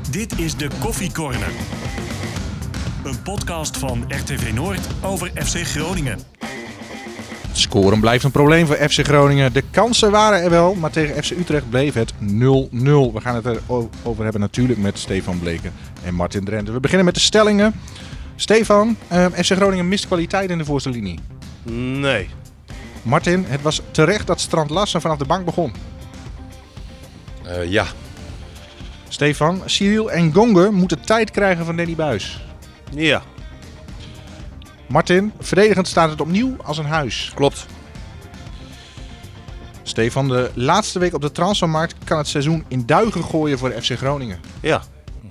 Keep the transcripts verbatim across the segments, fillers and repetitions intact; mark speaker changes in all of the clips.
Speaker 1: Dit is de Koffie Corner. Een podcast van R T V Noord over F C Groningen.
Speaker 2: Scoren blijft een probleem voor F C Groningen. De kansen waren er wel, maar tegen F C Utrecht bleef het nul nul. We gaan het erover hebben natuurlijk met Stefan Bleken en Martin Drenthe. We beginnen met de stellingen. Stefan, uh, F C Groningen mist kwaliteit in de voorste linie.
Speaker 3: Nee.
Speaker 2: Martin, het was terecht dat Strand Larsen vanaf de bank begon.
Speaker 4: Uh, ja.
Speaker 2: Stefan, Cyril en Gonge moeten tijd krijgen van Danny Buijs.
Speaker 3: Ja.
Speaker 2: Martin, verdedigend staat het opnieuw als een huis.
Speaker 4: Klopt.
Speaker 2: Stefan, de laatste week op de transfermarkt kan het seizoen in duigen gooien voor de F C Groningen.
Speaker 3: Ja.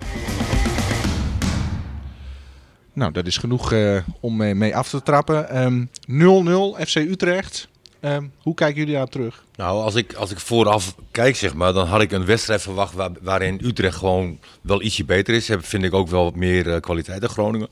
Speaker 2: Nou, dat is genoeg uh, om mee, mee af te trappen. Um, nul nul F C Utrecht. Um, hoe kijken jullie daar terug?
Speaker 4: Nou, als ik, als ik vooraf kijk, zeg maar, dan had ik een wedstrijd verwacht waar, waarin Utrecht gewoon wel ietsje beter is. Heb, vind ik ook wel wat meer uh, kwaliteit dan Groningen.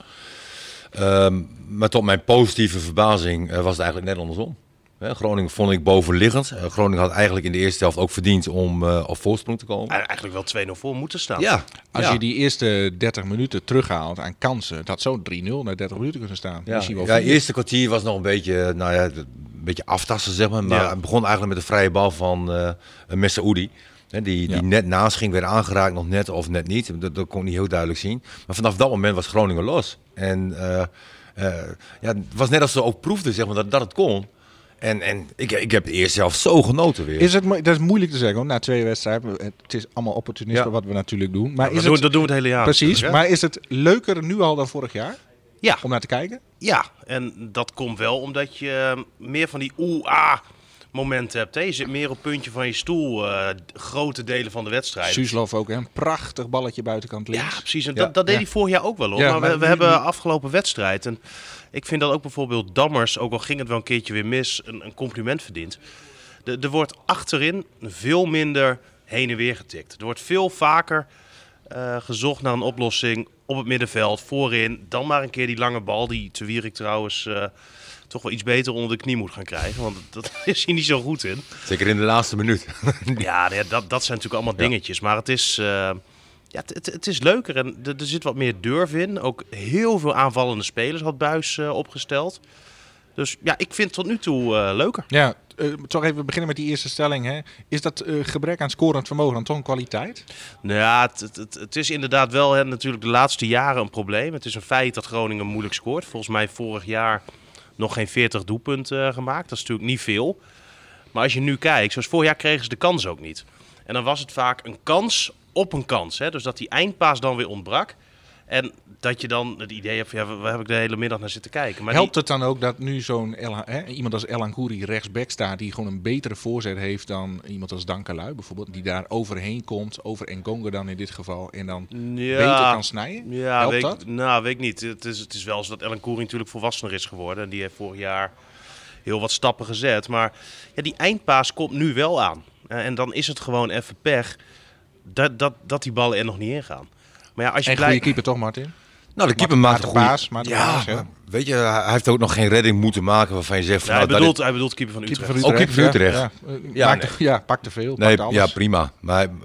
Speaker 4: Um, maar tot mijn positieve verbazing uh, was het eigenlijk net andersom. He, Groningen vond ik bovenliggend. Uh, Groningen had eigenlijk in de eerste helft ook verdiend om uh, op voorsprong te komen.
Speaker 3: Eigenlijk wel twee nul voor moeten staan.
Speaker 4: Ja.
Speaker 2: Als
Speaker 4: ja.
Speaker 2: je die eerste dertig minuten terughaalt aan kansen, dat zou drie nul na dertig minuten kunnen staan.
Speaker 4: Ja,
Speaker 2: Misschien wel
Speaker 4: ja, het eerste kwartier was nog een beetje, nou ja, een beetje aftasten, zeg maar. Maar
Speaker 3: Ja.
Speaker 4: het begon eigenlijk met de vrije bal van uh, Messaoudi. Die, die
Speaker 2: Ja.
Speaker 4: net naast ging, werd aangeraakt, nog net of net niet. Dat, dat kon ik niet heel duidelijk zien. Maar vanaf dat moment was Groningen los. En uh, uh, ja, het was net als ze ook proefden, zeg maar, dat, dat het kon. En, en ik, ik heb eerst zelf zo genoten weer.
Speaker 2: Is het, mo- dat is moeilijk te zeggen, hoor, na twee wedstrijden. Het is allemaal opportunisme
Speaker 4: Ja.
Speaker 2: wat we natuurlijk doen. Maar
Speaker 3: dat,
Speaker 2: is
Speaker 3: doen,
Speaker 2: het,
Speaker 3: dat doen we het hele jaar.
Speaker 2: precies,
Speaker 3: natuurlijk, hè?
Speaker 2: maar is het leuker nu al dan vorig jaar
Speaker 3: Ja.
Speaker 2: om naar te kijken?
Speaker 3: Ja, en dat komt wel omdat je meer van die oeh-ah momenten hebt. Hè? Je zit meer op het puntje van je stoel, uh, grote delen van de wedstrijd.
Speaker 2: Suslov ook, hè? Een prachtig balletje buitenkant links.
Speaker 3: Ja, precies. En
Speaker 4: Ja.
Speaker 3: dat, dat deed
Speaker 2: Ja.
Speaker 3: hij vorig jaar ook wel, hoor.
Speaker 2: Ja,
Speaker 3: maar we,
Speaker 2: maar
Speaker 3: we
Speaker 2: nu-
Speaker 3: hebben
Speaker 2: nu-
Speaker 3: afgelopen wedstrijd. En ik vind dat ook bijvoorbeeld Dammers, ook al ging het wel een keertje weer mis, een, een compliment verdient. De, er wordt achterin veel minder heen en weer getikt. Er wordt veel vaker uh, gezocht naar een oplossing op het middenveld, voorin. Dan maar een keer die lange bal, die Te Wierik trouwens uh, toch wel iets beter onder de knie moet gaan krijgen. Want dat is hij niet zo goed in.
Speaker 4: Zeker in de laatste minuut.
Speaker 3: Ja, nee, dat, dat zijn natuurlijk allemaal
Speaker 4: Ja.
Speaker 3: dingetjes. Maar het is, uh, ja, het, het, het is leuker en er, er zit wat meer durf in. Ook heel veel aanvallende spelers had Buijs uh, opgesteld. Dus ja, ik vind het tot nu toe uh, leuker.
Speaker 2: Ja, uh, toch even beginnen met die eerste stelling. Hè. Is dat uh, gebrek aan scorend vermogen dan toch een kwaliteit?
Speaker 3: Nou ja, het, het, het, het is inderdaad wel hè, natuurlijk de laatste jaren een probleem. Het is een feit dat Groningen moeilijk scoort. Volgens mij vorig jaar nog geen veertig doelpunten uh, gemaakt. Dat is natuurlijk niet veel. Maar als je nu kijkt, zoals vorig jaar kregen ze de kans ook niet. En dan was het vaak een kans op een kans. Hè? Dus dat die eindpaas dan weer ontbrak. En dat je dan het idee hebt van, ja, waar heb ik de hele middag naar zitten kijken. Maar
Speaker 2: Helpt
Speaker 3: die,
Speaker 2: het dan ook dat nu zo'n El- hè, iemand als El Ankouri rechtsback staat, die gewoon een betere voorzet heeft dan iemand als Dankelui bijvoorbeeld, die daar overheen komt, over Ngonge dan in dit geval, en dan
Speaker 3: ja,
Speaker 2: beter kan snijden?
Speaker 3: Ja,
Speaker 2: Helpt
Speaker 3: weet,
Speaker 2: dat?
Speaker 3: Nou, weet ik niet. Het is, het is wel zo dat Ellen Koeri natuurlijk volwassener is geworden. En die heeft vorig jaar heel wat stappen gezet. Maar ja, die eindpaas komt nu wel aan. Uh, en dan is het gewoon even pech dat, dat, dat die ballen er nog niet in gaan. Maar ja, als je
Speaker 2: En
Speaker 3: blij...
Speaker 2: goede keeper toch, Martin?
Speaker 4: Nou, de keeper
Speaker 2: Maar-
Speaker 4: maakt
Speaker 2: maar
Speaker 4: een
Speaker 2: de
Speaker 4: goede
Speaker 2: paas, maar de
Speaker 4: ja,
Speaker 2: paas, ja.
Speaker 4: maar weet je, hij heeft ook nog geen redding moeten maken waarvan je zegt van
Speaker 3: Ja, hij,
Speaker 4: nou, dat
Speaker 3: bedoelt, hij bedoelt keeper van
Speaker 2: Keeper
Speaker 3: Utrecht.
Speaker 2: van
Speaker 4: Ook
Speaker 2: Utrecht.
Speaker 4: keeper van
Speaker 2: ja,
Speaker 4: Utrecht.
Speaker 2: Ja,
Speaker 4: Ja,
Speaker 2: maakt
Speaker 4: nee.
Speaker 2: te- ja, pakt te veel.
Speaker 4: is, nee,
Speaker 2: pakt alles.
Speaker 4: ja, prima. Maar uh,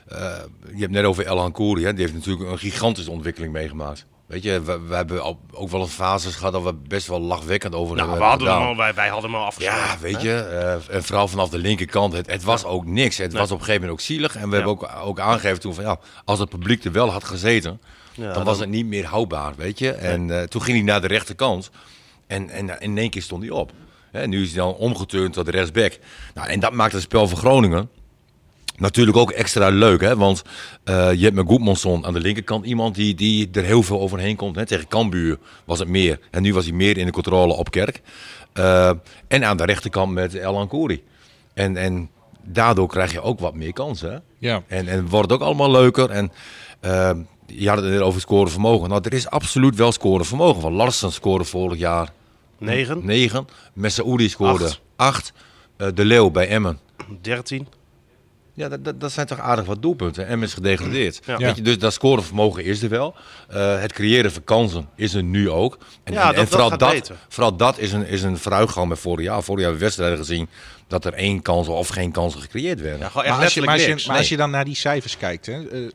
Speaker 4: je hebt net over El Ankouri, hè. Die heeft natuurlijk een gigantische ontwikkeling meegemaakt. Weet je, we, we hebben al, ook wel een fases gehad dat we best wel lachwekkend over
Speaker 3: Nou, we
Speaker 4: hebben
Speaker 3: hadden hem
Speaker 4: gedaan.
Speaker 3: al, wij, wij hadden hem al afgesproken.
Speaker 4: Ja, weet
Speaker 3: hè?
Speaker 4: je, uh, en vooral vanaf de linkerkant, het, het was
Speaker 3: Ja.
Speaker 4: ook niks. Het
Speaker 3: Nee.
Speaker 4: was op een gegeven moment ook zielig. En we
Speaker 3: Ja.
Speaker 4: hebben ook, ook aangegeven toen van ja, als het publiek er wel had gezeten,
Speaker 3: Ja,
Speaker 4: dan
Speaker 3: dan-
Speaker 4: was het niet meer houdbaar, weet je. En uh, toen ging hij naar de rechterkant en, en in één keer stond hij op. Hè, nu is hij dan omgeturnd tot de rechtsback. Nou, en dat maakt het spel van Groningen natuurlijk ook extra leuk, hè? Want uh, je hebt met Goedmanson aan de linkerkant iemand die, die er heel veel overheen komt. Hè? Tegen Cambuur was het meer. En nu was hij meer in de controle op Kerk. Uh, en aan de rechterkant met El Ankouri. En, en daardoor krijg je ook wat meer kansen. Hè?
Speaker 2: Ja.
Speaker 4: En, en wordt het ook allemaal leuker. En uh, je had het net over scoren vermogen. Nou, er is absoluut wel scoren vermogen. Van Larsen scoorde vorig jaar
Speaker 3: negen,
Speaker 4: negen. Messaoudi scoorde
Speaker 3: Acht.
Speaker 4: acht. Uh, de Leeuw bij Emmen.
Speaker 3: dertien.
Speaker 4: Ja, dat, dat, dat zijn toch aardig wat doelpunten. En is gedegradeerd.
Speaker 3: Ja.
Speaker 4: Weet je, dus dat scorevermogen is er wel. Uh, het creëren van kansen is er nu ook. En,
Speaker 3: Ja,
Speaker 4: en,
Speaker 3: dat-
Speaker 4: en vooral,
Speaker 3: dat
Speaker 4: dat,
Speaker 3: gaat beter.
Speaker 4: vooral dat is een, is een vooruitgang met vorig jaar. Vorig jaar hebben we wedstrijden gezien dat er één kans of geen kansen gecreëerd werden.
Speaker 3: Ja, gewoon echt
Speaker 2: Maar als, je,
Speaker 3: letterlijk
Speaker 2: maar, als je,
Speaker 3: niks.
Speaker 2: maar als je dan naar die cijfers kijkt, hè, uh,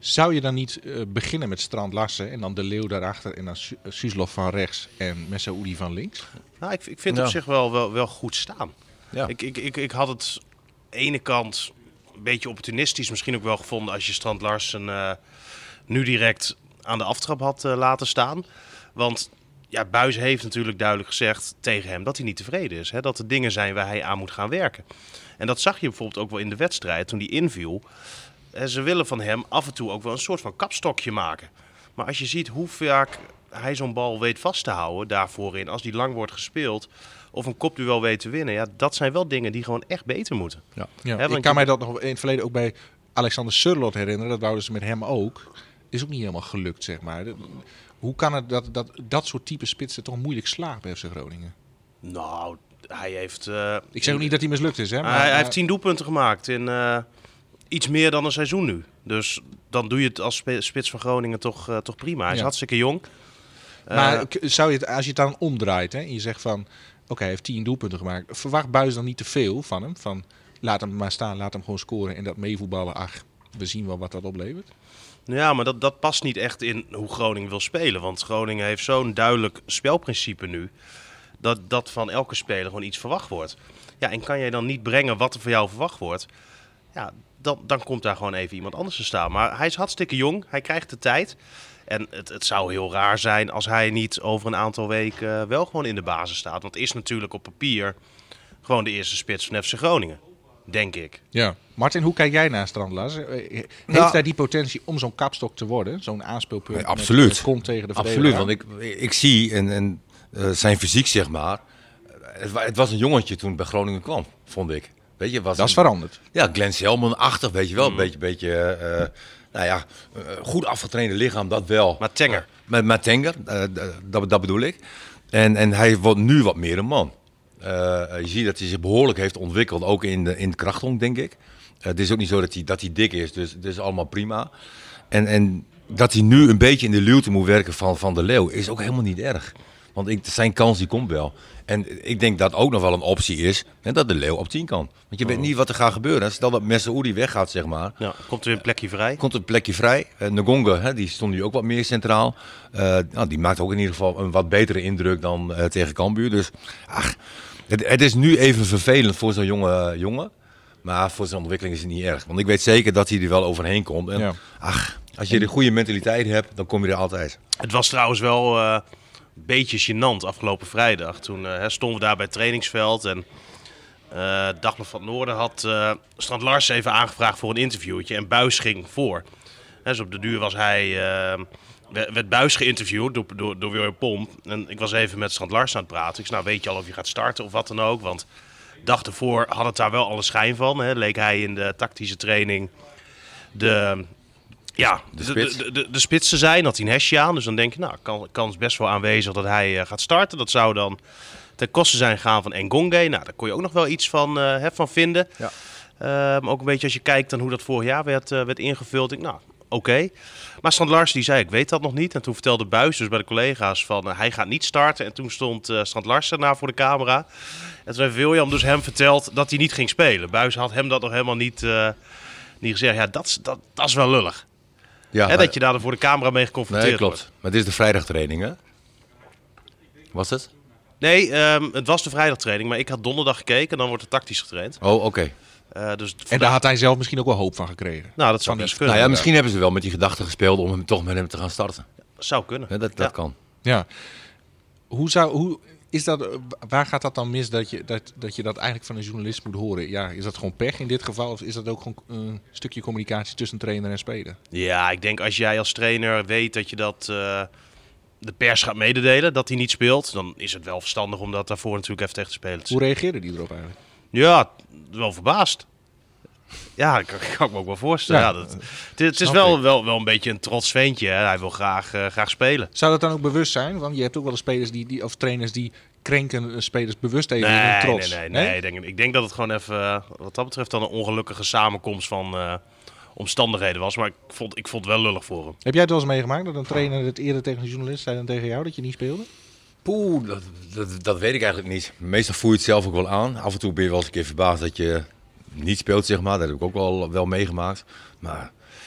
Speaker 2: Zou je dan niet uh, beginnen met Strand Larsen en dan De Leeuw daarachter en dan Su- Suslov van rechts en Messaoudi van links?
Speaker 3: Nou, ik, ik vind
Speaker 4: Ja.
Speaker 3: het op zich wel, wel, wel goed staan.
Speaker 4: Ja.
Speaker 3: Ik, ik, ik, ik had het ene kant een beetje opportunistisch misschien ook wel gevonden als je Strand Larsen uh, nu direct aan de aftrap had uh, laten staan. Want ja, Buijs heeft natuurlijk duidelijk gezegd tegen hem dat hij niet tevreden is. Hè? Dat er dingen zijn waar hij aan moet gaan werken. En dat zag je bijvoorbeeld ook wel in de wedstrijd toen hij inviel. En ze willen van hem af en toe ook wel een soort van kapstokje maken. Maar als je ziet hoe vaak hij zo'n bal weet vast te houden daarvoor in, als die lang wordt gespeeld of een kopduel weet te winnen, ja, dat zijn wel dingen die gewoon echt beter moeten.
Speaker 2: Ja,
Speaker 3: Hè,
Speaker 2: ik
Speaker 3: want
Speaker 2: kan
Speaker 3: je-
Speaker 2: mij dat nog in het verleden ook bij Alexander Surlot herinneren. Dat wouden ze met hem ook. Is ook niet helemaal gelukt, zeg maar. De- Hoe kan het dat dat, dat soort type spitsen toch moeilijk slaagt bij F C Groningen?
Speaker 3: Nou, hij heeft... uh,
Speaker 2: Ik zeg ook niet dat hij mislukt is, hè? Maar,
Speaker 3: hij, hij
Speaker 2: maar-
Speaker 3: heeft tien doelpunten gemaakt in uh, iets meer dan een seizoen nu. Dus dan doe je het als spe- spits van Groningen toch, uh, toch prima. Hij is
Speaker 2: Ja.
Speaker 3: hartstikke jong. Uh,
Speaker 2: Maar k- zou je het, als je het dan omdraait, hè, en je zegt van, oké, hij heeft tien doelpunten gemaakt. Verwacht Buijs dan niet te veel van hem? Van, laat hem maar staan, laat hem gewoon scoren en dat meevoetballen. Ach, we zien wel wat dat oplevert.
Speaker 3: Ja, maar dat, dat past niet echt in hoe Groningen wil spelen. Want Groningen heeft zo'n duidelijk spelprincipe nu, dat, dat van elke speler gewoon iets verwacht wordt. Ja, en kan jij dan niet brengen wat er van jou verwacht wordt, ja, dan, dan komt daar gewoon even iemand anders te staan. Maar hij is hartstikke jong, hij krijgt de tijd. En het, het zou heel raar zijn als hij niet over een aantal weken wel gewoon in de basis staat. Want het is natuurlijk op papier gewoon de eerste spits van F C Groningen, denk ik.
Speaker 2: Ja. Martin, hoe kijk jij naar Strand Larsen? Eh, Heeft
Speaker 4: Nou-
Speaker 2: hij die potentie om zo'n kapstok te worden? Zo'n aanspeelpunt
Speaker 4: Nee,
Speaker 2: met-
Speaker 4: absoluut.
Speaker 2: met kont tegen de
Speaker 4: Absoluut,
Speaker 2: verdediger
Speaker 4: want
Speaker 2: aan?
Speaker 4: ik, ik zie en, en, uh, zijn fysiek, zeg maar. Het, wa- het was een jongetje toen het bij Groningen kwam, vond ik. Weet je, was
Speaker 2: Dat is
Speaker 4: een-
Speaker 2: veranderd.
Speaker 4: Ja, Glenn Selman-achtig, weet je wel. Een
Speaker 3: Mm.
Speaker 4: beetje, beetje uh, nou ja, uh, goed afgetrainde lichaam, dat wel.
Speaker 3: Maar Tenger.
Speaker 4: Met, met Tenger, uh, dat, dat bedoel ik. En, en hij wordt nu wat meer een man. Uh, je ziet dat hij zich behoorlijk heeft ontwikkeld, ook in de, in de krachthonk, denk ik. Uh, het is ook niet zo dat hij, dat hij dik is, dus het is allemaal prima. En, en dat hij nu een beetje in de luwte moet werken van, van de Leeuw, is ook helemaal niet erg. Want ik, zijn kans die komt wel. En ik denk dat ook nog wel een optie is, hè, dat de Leeuw op tien kan. Want je weet niet wat er gaat gebeuren. Stel dat Messaoudi weggaat, zeg maar.
Speaker 3: Ja, komt er weer een plekje vrij.
Speaker 4: Komt een plekje vrij. Uh, Ngonga, hè, die stond nu ook wat meer centraal. Uh, nou, die maakt ook in ieder geval een wat betere indruk dan uh, tegen Cambuur. Dus ach, het, het is nu even vervelend voor zo'n jonge jongen. Maar voor zijn ontwikkeling is het niet erg. Want ik weet zeker dat hij er wel overheen komt. En,
Speaker 2: Ja.
Speaker 4: ach, als je de goede mentaliteit hebt, dan kom je er altijd.
Speaker 3: Het was trouwens wel uh, een beetje gênant afgelopen vrijdag. Toen uh, stonden we daar bij het trainingsveld en uh, Dagblad van het Noorden had uh, Strand Larsen even aangevraagd voor een interviewtje en Buijs ging voor. Hè, dus op de duur was hij, uh, werd Buijs geïnterviewd door, door, door William Pomp. En ik was even met Strand Larsen aan het praten. Ik zei, nou weet je al of je gaat starten of wat dan ook, want dag ervoor had het daar wel alle schijn van. Hè. Leek hij in de tactische training de, ja,
Speaker 4: De
Speaker 3: de,
Speaker 4: spits.
Speaker 3: de, de, de spits te zijn. Had hij een hesje aan. Dus dan denk je, nou, kan, kans best wel aanwezig dat hij uh, gaat starten. Dat zou dan ten koste zijn gaan van Ngonge. Nou, daar kon je ook nog wel iets van, uh, hè, van vinden.
Speaker 4: Ja.
Speaker 3: Um, ook een beetje als je kijkt naar hoe dat vorig jaar werd, uh, werd ingevuld. Denk, nou, oké. Okay. Maar Strand Larsen die zei, ik weet dat nog niet. En toen vertelde Buijs dus bij de collega's van, uh, hij gaat niet starten. En toen stond uh, Strand Larsen daar voor de camera. En toen heeft William dus hem verteld dat hij niet ging spelen. Buijs had hem dat nog helemaal niet, uh, niet gezegd. Ja, dat, dat, dat is wel lullig.
Speaker 4: Ja,
Speaker 3: Hè, dat je daar voor de camera mee geconfronteerd
Speaker 4: nee, klopt.
Speaker 3: wordt.
Speaker 4: Maar dit is de vrijdagtraining, hè? Was het?
Speaker 3: Nee, um, het was de vrijdagtraining. Maar ik had donderdag gekeken en dan wordt er tactisch getraind.
Speaker 4: Oh, oké. Okay.
Speaker 3: Uh, dus
Speaker 2: En daar had hij zelf misschien ook wel hoop van gekregen.
Speaker 3: Nou, dat zou
Speaker 2: Van
Speaker 3: best
Speaker 2: die-
Speaker 3: kunnen.
Speaker 4: Nou ja, misschien hebben ze wel met die gedachte gespeeld om hem toch met hem te gaan starten.
Speaker 3: Zou kunnen.
Speaker 4: Ja, dat dat
Speaker 3: Ja.
Speaker 4: kan.
Speaker 2: Ja. Hoe zou, hoe is dat, waar gaat dat dan mis dat je dat, dat je dat eigenlijk van een journalist moet horen? Ja, is dat gewoon pech in dit geval? Of is dat ook gewoon een stukje communicatie tussen trainer en speler?
Speaker 3: Ja, ik denk als jij als trainer weet dat je dat uh, de pers gaat mededelen, dat hij niet speelt, dan is het wel verstandig om dat daarvoor natuurlijk even tegen de speler te
Speaker 2: Hoe reageerde die erop eigenlijk?
Speaker 3: Ja, wel verbaasd. Ja, dat kan, kan ik me ook wel voorstellen.
Speaker 2: Ja,
Speaker 3: Ja, dat, het, het is
Speaker 2: snap
Speaker 3: wel,
Speaker 2: ik.
Speaker 3: wel, wel een beetje een trots ventje. Hè? Hij wil graag, uh, graag spelen.
Speaker 2: Zou dat dan ook bewust zijn? Want je hebt ook wel eens spelers die, die of trainers die krenken spelers bewust even in hun
Speaker 3: Nee,
Speaker 2: trots.
Speaker 3: nee, nee. nee. Ik, denk, ik denk dat het gewoon even, uh, wat dat betreft, dan een ongelukkige samenkomst van uh, omstandigheden was. Maar ik vond, ik vond het wel lullig voor hem.
Speaker 2: Heb jij het wel eens meegemaakt dat een trainer het eerder tegen een journalist zei dan tegen jou dat je niet speelde?
Speaker 4: Poeh, dat, dat, dat weet ik eigenlijk niet. Meestal voel je het zelf ook wel aan. Af en toe ben je wel eens een keer verbaasd dat je niet speelt, zeg maar. Dat heb ik ook wel, wel meegemaakt. Maar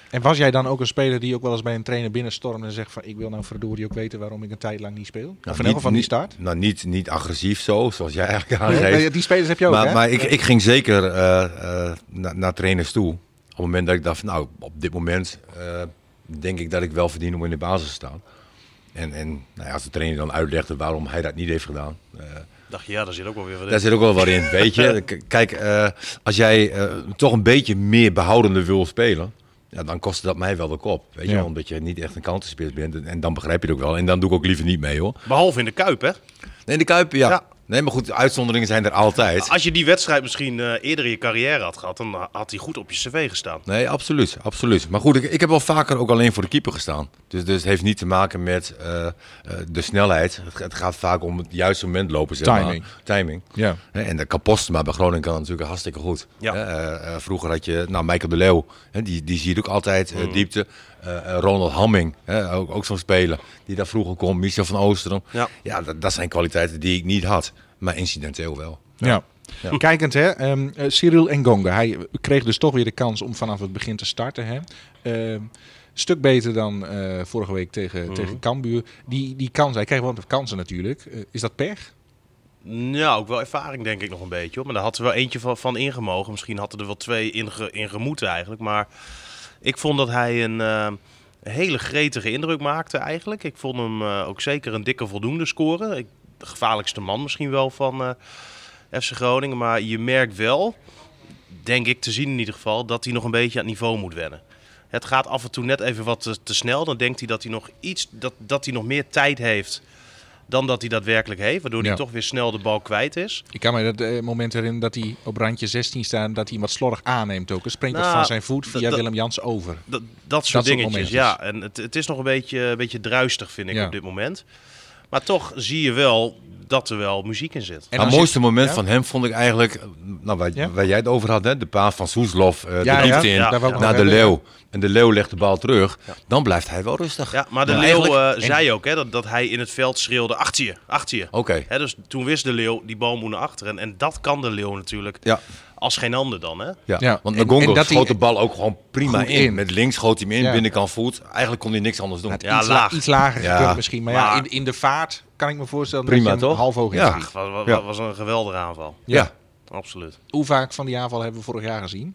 Speaker 2: En was jij dan ook een speler die ook wel eens bij een trainer binnenstormt en zegt van ik wil nou verdorie ook weten waarom ik een tijd lang niet speel?
Speaker 4: Nou,
Speaker 2: of in elk geval niet start?
Speaker 4: Nou, niet, niet agressief zo, zoals jij eigenlijk
Speaker 2: Nee,
Speaker 4: aangeeft.
Speaker 2: nee, die spelers heb je ook,
Speaker 4: maar
Speaker 2: hè?
Speaker 4: maar ik, ik ging zeker uh, uh, na, naar trainers toe. Op het moment dat ik dacht, van, nou, op dit moment uh, denk ik dat ik wel verdien om in de basis te staan. En, en nou ja, als de trainer dan uitlegde waarom hij dat niet heeft gedaan. Uh,
Speaker 3: Dacht je, ja, daar zit ook wel weer wat in.
Speaker 4: Daar zit ook wel wat in, weet je. K- Kijk, uh, als jij uh, toch een beetje meer behoudende wil spelen, ja, dan kostte dat mij wel de kop. Weet je,
Speaker 2: Ja.
Speaker 4: omdat je niet echt een counterspits bent. En, en dan begrijp je het ook wel. En dan doe ik ook liever niet mee, hoor.
Speaker 3: Behalve in de Kuip, hè?
Speaker 4: Nee, de Kuip, ja.
Speaker 3: Ja.
Speaker 4: Nee, maar goed, uitzonderingen zijn er altijd.
Speaker 3: Als je die wedstrijd misschien uh, eerder in je carrière had gehad, dan had hij goed op je cv gestaan.
Speaker 4: Nee, absoluut, absoluut. Maar goed, ik, ik heb wel vaker ook alleen voor de keeper gestaan. Dus, dus het heeft niet te maken met uh, uh, de snelheid. Het, het gaat vaak om het juiste moment lopen, zeg maar.
Speaker 2: Timing.
Speaker 4: Timing.
Speaker 2: Ja.
Speaker 4: Hè, en de Kapostema bij Groningen kan natuurlijk hartstikke goed.
Speaker 3: Ja.
Speaker 4: Hè, uh, uh, vroeger had je, nou, Michael de Leeuw, hè, die, die zie je ook altijd, uh, diepte. Uh, uh, Ronald Hamming, hè, ook, ook zo'n speler die daar vroeger kon. Michel van Oosteren.
Speaker 3: Ja.
Speaker 4: Ja, dat, dat zijn kwaliteiten die ik niet had. Maar incidenteel wel.
Speaker 2: Ja.
Speaker 4: Ja.
Speaker 2: Kijkend, hè, um, uh, Cyril Ngonga, hij kreeg dus toch weer de kans om vanaf het begin te starten. Hè. Uh, stuk beter dan uh, vorige week tegen,
Speaker 3: Mhm.
Speaker 2: tegen Cambuur. Die, die kans, hij kreeg wel de kansen natuurlijk. Uh, is dat pech?
Speaker 3: Ja, ook wel ervaring denk ik nog een beetje. Hoor. Maar daar had er wel eentje van, van ingemogen. Misschien hadden er wel twee inge, ingemoeten eigenlijk. Maar ik vond dat hij een uh, hele gretige indruk maakte eigenlijk. Ik vond hem uh, ook zeker een dikke voldoende scoren. Ik, de gevaarlijkste man misschien wel van uh, F C Groningen. Maar je merkt wel, denk ik te zien in ieder geval, dat hij nog een beetje aan het niveau moet wennen. Het gaat af en toe net even wat te, te snel. Dan denkt hij dat hij nog iets, dat, dat hij nog meer tijd heeft dan dat hij daadwerkelijk heeft. Waardoor hij
Speaker 2: Ja.
Speaker 3: toch weer snel de bal kwijt is.
Speaker 2: Ik kan me dat uh, moment herinneren dat hij op randje zestien staat, dat hij wat slordig aanneemt ook. Het springt wat
Speaker 3: Nou,
Speaker 2: van zijn voet via
Speaker 3: dat-
Speaker 2: Willem Jans over.
Speaker 3: Dat, dat soort
Speaker 2: soort
Speaker 3: dingetjes,
Speaker 2: momentjes.
Speaker 3: ja. En het, het is nog een beetje, een beetje druistig, vind ik,
Speaker 2: Ja.
Speaker 3: op dit moment. Maar toch zie je wel dat er wel muziek in zit.
Speaker 2: En
Speaker 4: Het
Speaker 2: als je-
Speaker 4: mooiste moment
Speaker 2: ja?
Speaker 4: van hem vond ik eigenlijk, nou, waar,
Speaker 2: Ja?
Speaker 4: waar jij het over had, hè, de paas van Soeslof, uh,
Speaker 2: Ja,
Speaker 4: de
Speaker 2: ja,
Speaker 4: diepte in,
Speaker 3: ja,
Speaker 2: daar wou ik
Speaker 4: naar
Speaker 2: nog
Speaker 4: de
Speaker 2: hebben,
Speaker 4: Leeuw. En de Leeuw legt de bal terug,
Speaker 3: Ja.
Speaker 4: dan blijft hij wel rustig.
Speaker 3: Ja, maar de
Speaker 4: Maar
Speaker 3: Leeuw
Speaker 4: eigenlijk-
Speaker 3: uh, zei ook hè, dat, dat hij in het veld schreeuwde, achter je, achter je.
Speaker 4: Oké.
Speaker 3: Hè, dus toen wist de Leeuw, die bal moet naar achteren. En dat kan de Leeuw natuurlijk
Speaker 4: Ja,
Speaker 3: als geen ander dan. Hè?
Speaker 4: ja.
Speaker 2: Ja.
Speaker 4: want
Speaker 2: En-
Speaker 4: Ngongo
Speaker 2: en dat
Speaker 4: schoot
Speaker 2: hij-
Speaker 4: de bal ook gewoon prima
Speaker 2: Goed
Speaker 4: in.
Speaker 2: in.
Speaker 4: Met links schoot hij hem in,
Speaker 2: Ja.
Speaker 4: binnenkant voet. Eigenlijk kon hij niks anders doen.
Speaker 2: Het
Speaker 3: Ja,
Speaker 2: iets,
Speaker 3: laag.
Speaker 2: La, iets lager
Speaker 4: Ja.
Speaker 2: gekund misschien. Maar, ja,
Speaker 3: Maar-
Speaker 2: in, in de vaart kan ik me voorstellen
Speaker 4: Prima,
Speaker 2: dat je hem
Speaker 4: toch?
Speaker 2: half hoog in
Speaker 4: Ja.
Speaker 2: schiet.
Speaker 3: Ach, was, was,
Speaker 4: Ja.
Speaker 3: was een geweldige aanval.
Speaker 4: Ja.
Speaker 3: Absoluut.
Speaker 2: Hoe vaak van die aanval hebben we vorig jaar gezien?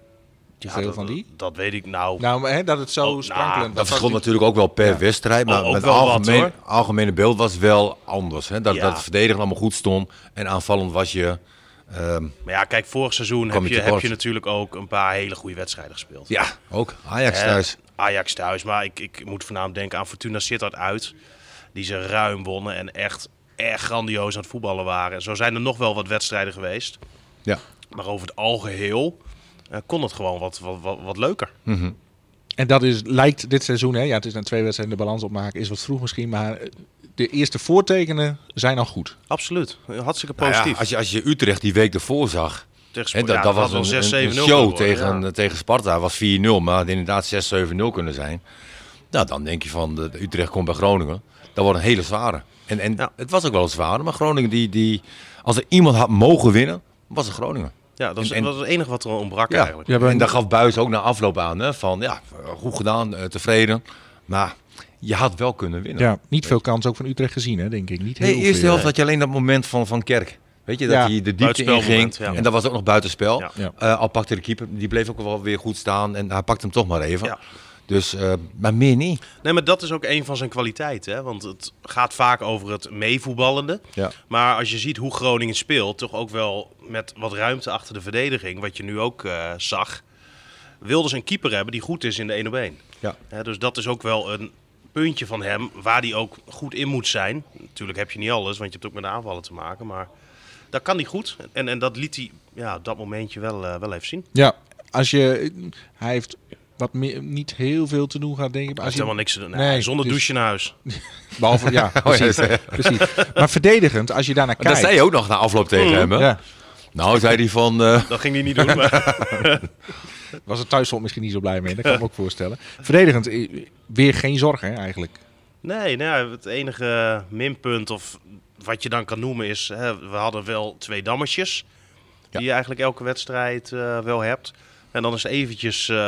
Speaker 3: Ja,
Speaker 2: Veel
Speaker 3: dat,
Speaker 2: van die?
Speaker 3: Dat weet ik nou.
Speaker 2: Nou, maar, hè, dat het zo
Speaker 3: Oh, nou,
Speaker 2: sprankelend
Speaker 4: Dat
Speaker 2: was.
Speaker 4: verschilt natuurlijk ook wel per
Speaker 2: Ja.
Speaker 4: wedstrijd. Maar
Speaker 3: Oh, ook
Speaker 4: het
Speaker 3: wel wat,
Speaker 4: algemeen,
Speaker 3: hoor.
Speaker 4: algemene beeld was wel anders. Hè? Dat,
Speaker 3: Ja.
Speaker 4: dat het verdedigen allemaal goed stond. En aanvallend was je... ehm,
Speaker 3: Maar ja, kijk, vorig seizoen
Speaker 4: Kwam
Speaker 3: heb
Speaker 4: je
Speaker 3: je,
Speaker 4: tekort.
Speaker 3: heb je natuurlijk ook een paar hele goede wedstrijden gespeeld.
Speaker 4: ja, ook. Ajax
Speaker 3: Hè,
Speaker 4: thuis.
Speaker 3: Ajax thuis, maar ik, ik moet voornamelijk denken aan Fortuna Sittard uit. Die ze ruim wonnen en echt, echt grandioos aan het voetballen waren. Zo zijn er nog wel wat wedstrijden geweest.
Speaker 4: Ja.
Speaker 3: Maar over het algeheel uh, kon het gewoon wat, wat, wat, wat leuker.
Speaker 4: Mhm.
Speaker 2: En dat is, lijkt dit seizoen, hè, ja, het is na twee wedstrijden de balans opmaken, is wat vroeg misschien, maar de eerste voortekenen zijn al goed.
Speaker 3: Absoluut. Hartstikke
Speaker 4: Nou ja,
Speaker 3: positief.
Speaker 4: als, je, als je Utrecht die week ervoor zag.
Speaker 3: Tegen
Speaker 4: Hè,
Speaker 3: Sp-
Speaker 4: dat,
Speaker 3: ja,
Speaker 4: dat was
Speaker 3: had wel
Speaker 4: een,
Speaker 3: zes
Speaker 4: een,
Speaker 3: zeven
Speaker 4: een
Speaker 3: nul
Speaker 4: show
Speaker 3: geworden,
Speaker 4: tegen,
Speaker 3: ja.
Speaker 4: tegen Sparta. was vier nul, maar had inderdaad zes zeven nul kunnen zijn. Nou, dan denk je van de, de Utrecht komt bij Groningen. Dat wordt een hele zware. En, en
Speaker 3: Ja.
Speaker 4: het was ook wel een zware. Maar Groningen, die, die, als er iemand had mogen winnen, was het Groningen.
Speaker 3: Ja, dat is,
Speaker 4: En- en-
Speaker 3: dat was het enige wat er ontbrak
Speaker 4: Ja,
Speaker 3: eigenlijk.
Speaker 2: Ja, maar-
Speaker 4: en daar gaf Buijs ook na afloop aan. Hè, van ja, goed gedaan, eh, tevreden. Maar je had wel kunnen winnen.
Speaker 2: Ja, niet veel kans ook van Utrecht gezien, hè, denk ik. Niet heel
Speaker 4: Nee, de eerste
Speaker 2: veel.
Speaker 4: helft had je alleen dat moment van, van Kerk. Weet je, dat
Speaker 2: Ja,
Speaker 4: hij de diepte
Speaker 3: buitenspelmoment,
Speaker 4: inging.
Speaker 3: ja.
Speaker 4: En dat was ook nog buitenspel.
Speaker 3: Ja.
Speaker 2: Ja.
Speaker 4: Eh, al pakte de keeper, die bleef ook wel weer goed staan. En hij pakte hem toch maar even.
Speaker 3: Ja.
Speaker 4: Dus, eh, maar meer niet.
Speaker 3: Nee, maar dat is ook een van zijn kwaliteiten. Hè? Want het gaat vaak over het meevoetballende.
Speaker 4: Ja.
Speaker 3: Maar als je ziet hoe Groningen speelt, toch ook wel met wat ruimte achter de verdediging, wat je nu ook uh, zag, wilden ze een keeper hebben die goed is in de één op één.
Speaker 4: Ja.
Speaker 3: Hè, dus dat is ook wel een puntje van hem waar hij ook goed in moet zijn. Natuurlijk heb je niet alles, want je hebt ook met de aanvallen te maken. Maar dat kan hij goed. En, en dat liet hij ja, op dat momentje wel, uh, wel even zien.
Speaker 2: Ja, als je, hij heeft wat meer, niet heel veel te doen gehad, denk ik.
Speaker 3: Hij
Speaker 2: Als
Speaker 3: heeft
Speaker 2: je,
Speaker 3: helemaal niks te doen.
Speaker 2: Nee,
Speaker 3: Nee, zonder
Speaker 2: dus-
Speaker 3: douche naar huis.
Speaker 2: behalve, ja, precies,
Speaker 4: ja, ja.
Speaker 2: precies. Maar verdedigend, als je daarnaar
Speaker 4: Dat
Speaker 2: kijkt.
Speaker 4: zei je ook nog na afloop tegen hem. Hè?
Speaker 2: Ja,
Speaker 4: Nou, zei hij van... eh,
Speaker 3: Dat ging hij niet doen. Maar
Speaker 2: was het thuisfront misschien niet zo blij mee, dat kan ik me ook voorstellen. Verdedigend, eh, weer geen zorgen hè, eigenlijk.
Speaker 3: nee, nou, het enige minpunt of wat je dan kan noemen is, hè, we hadden wel twee dammetjes. Die je eigenlijk elke wedstrijd uh, wel hebt. En dan is eventjes uh,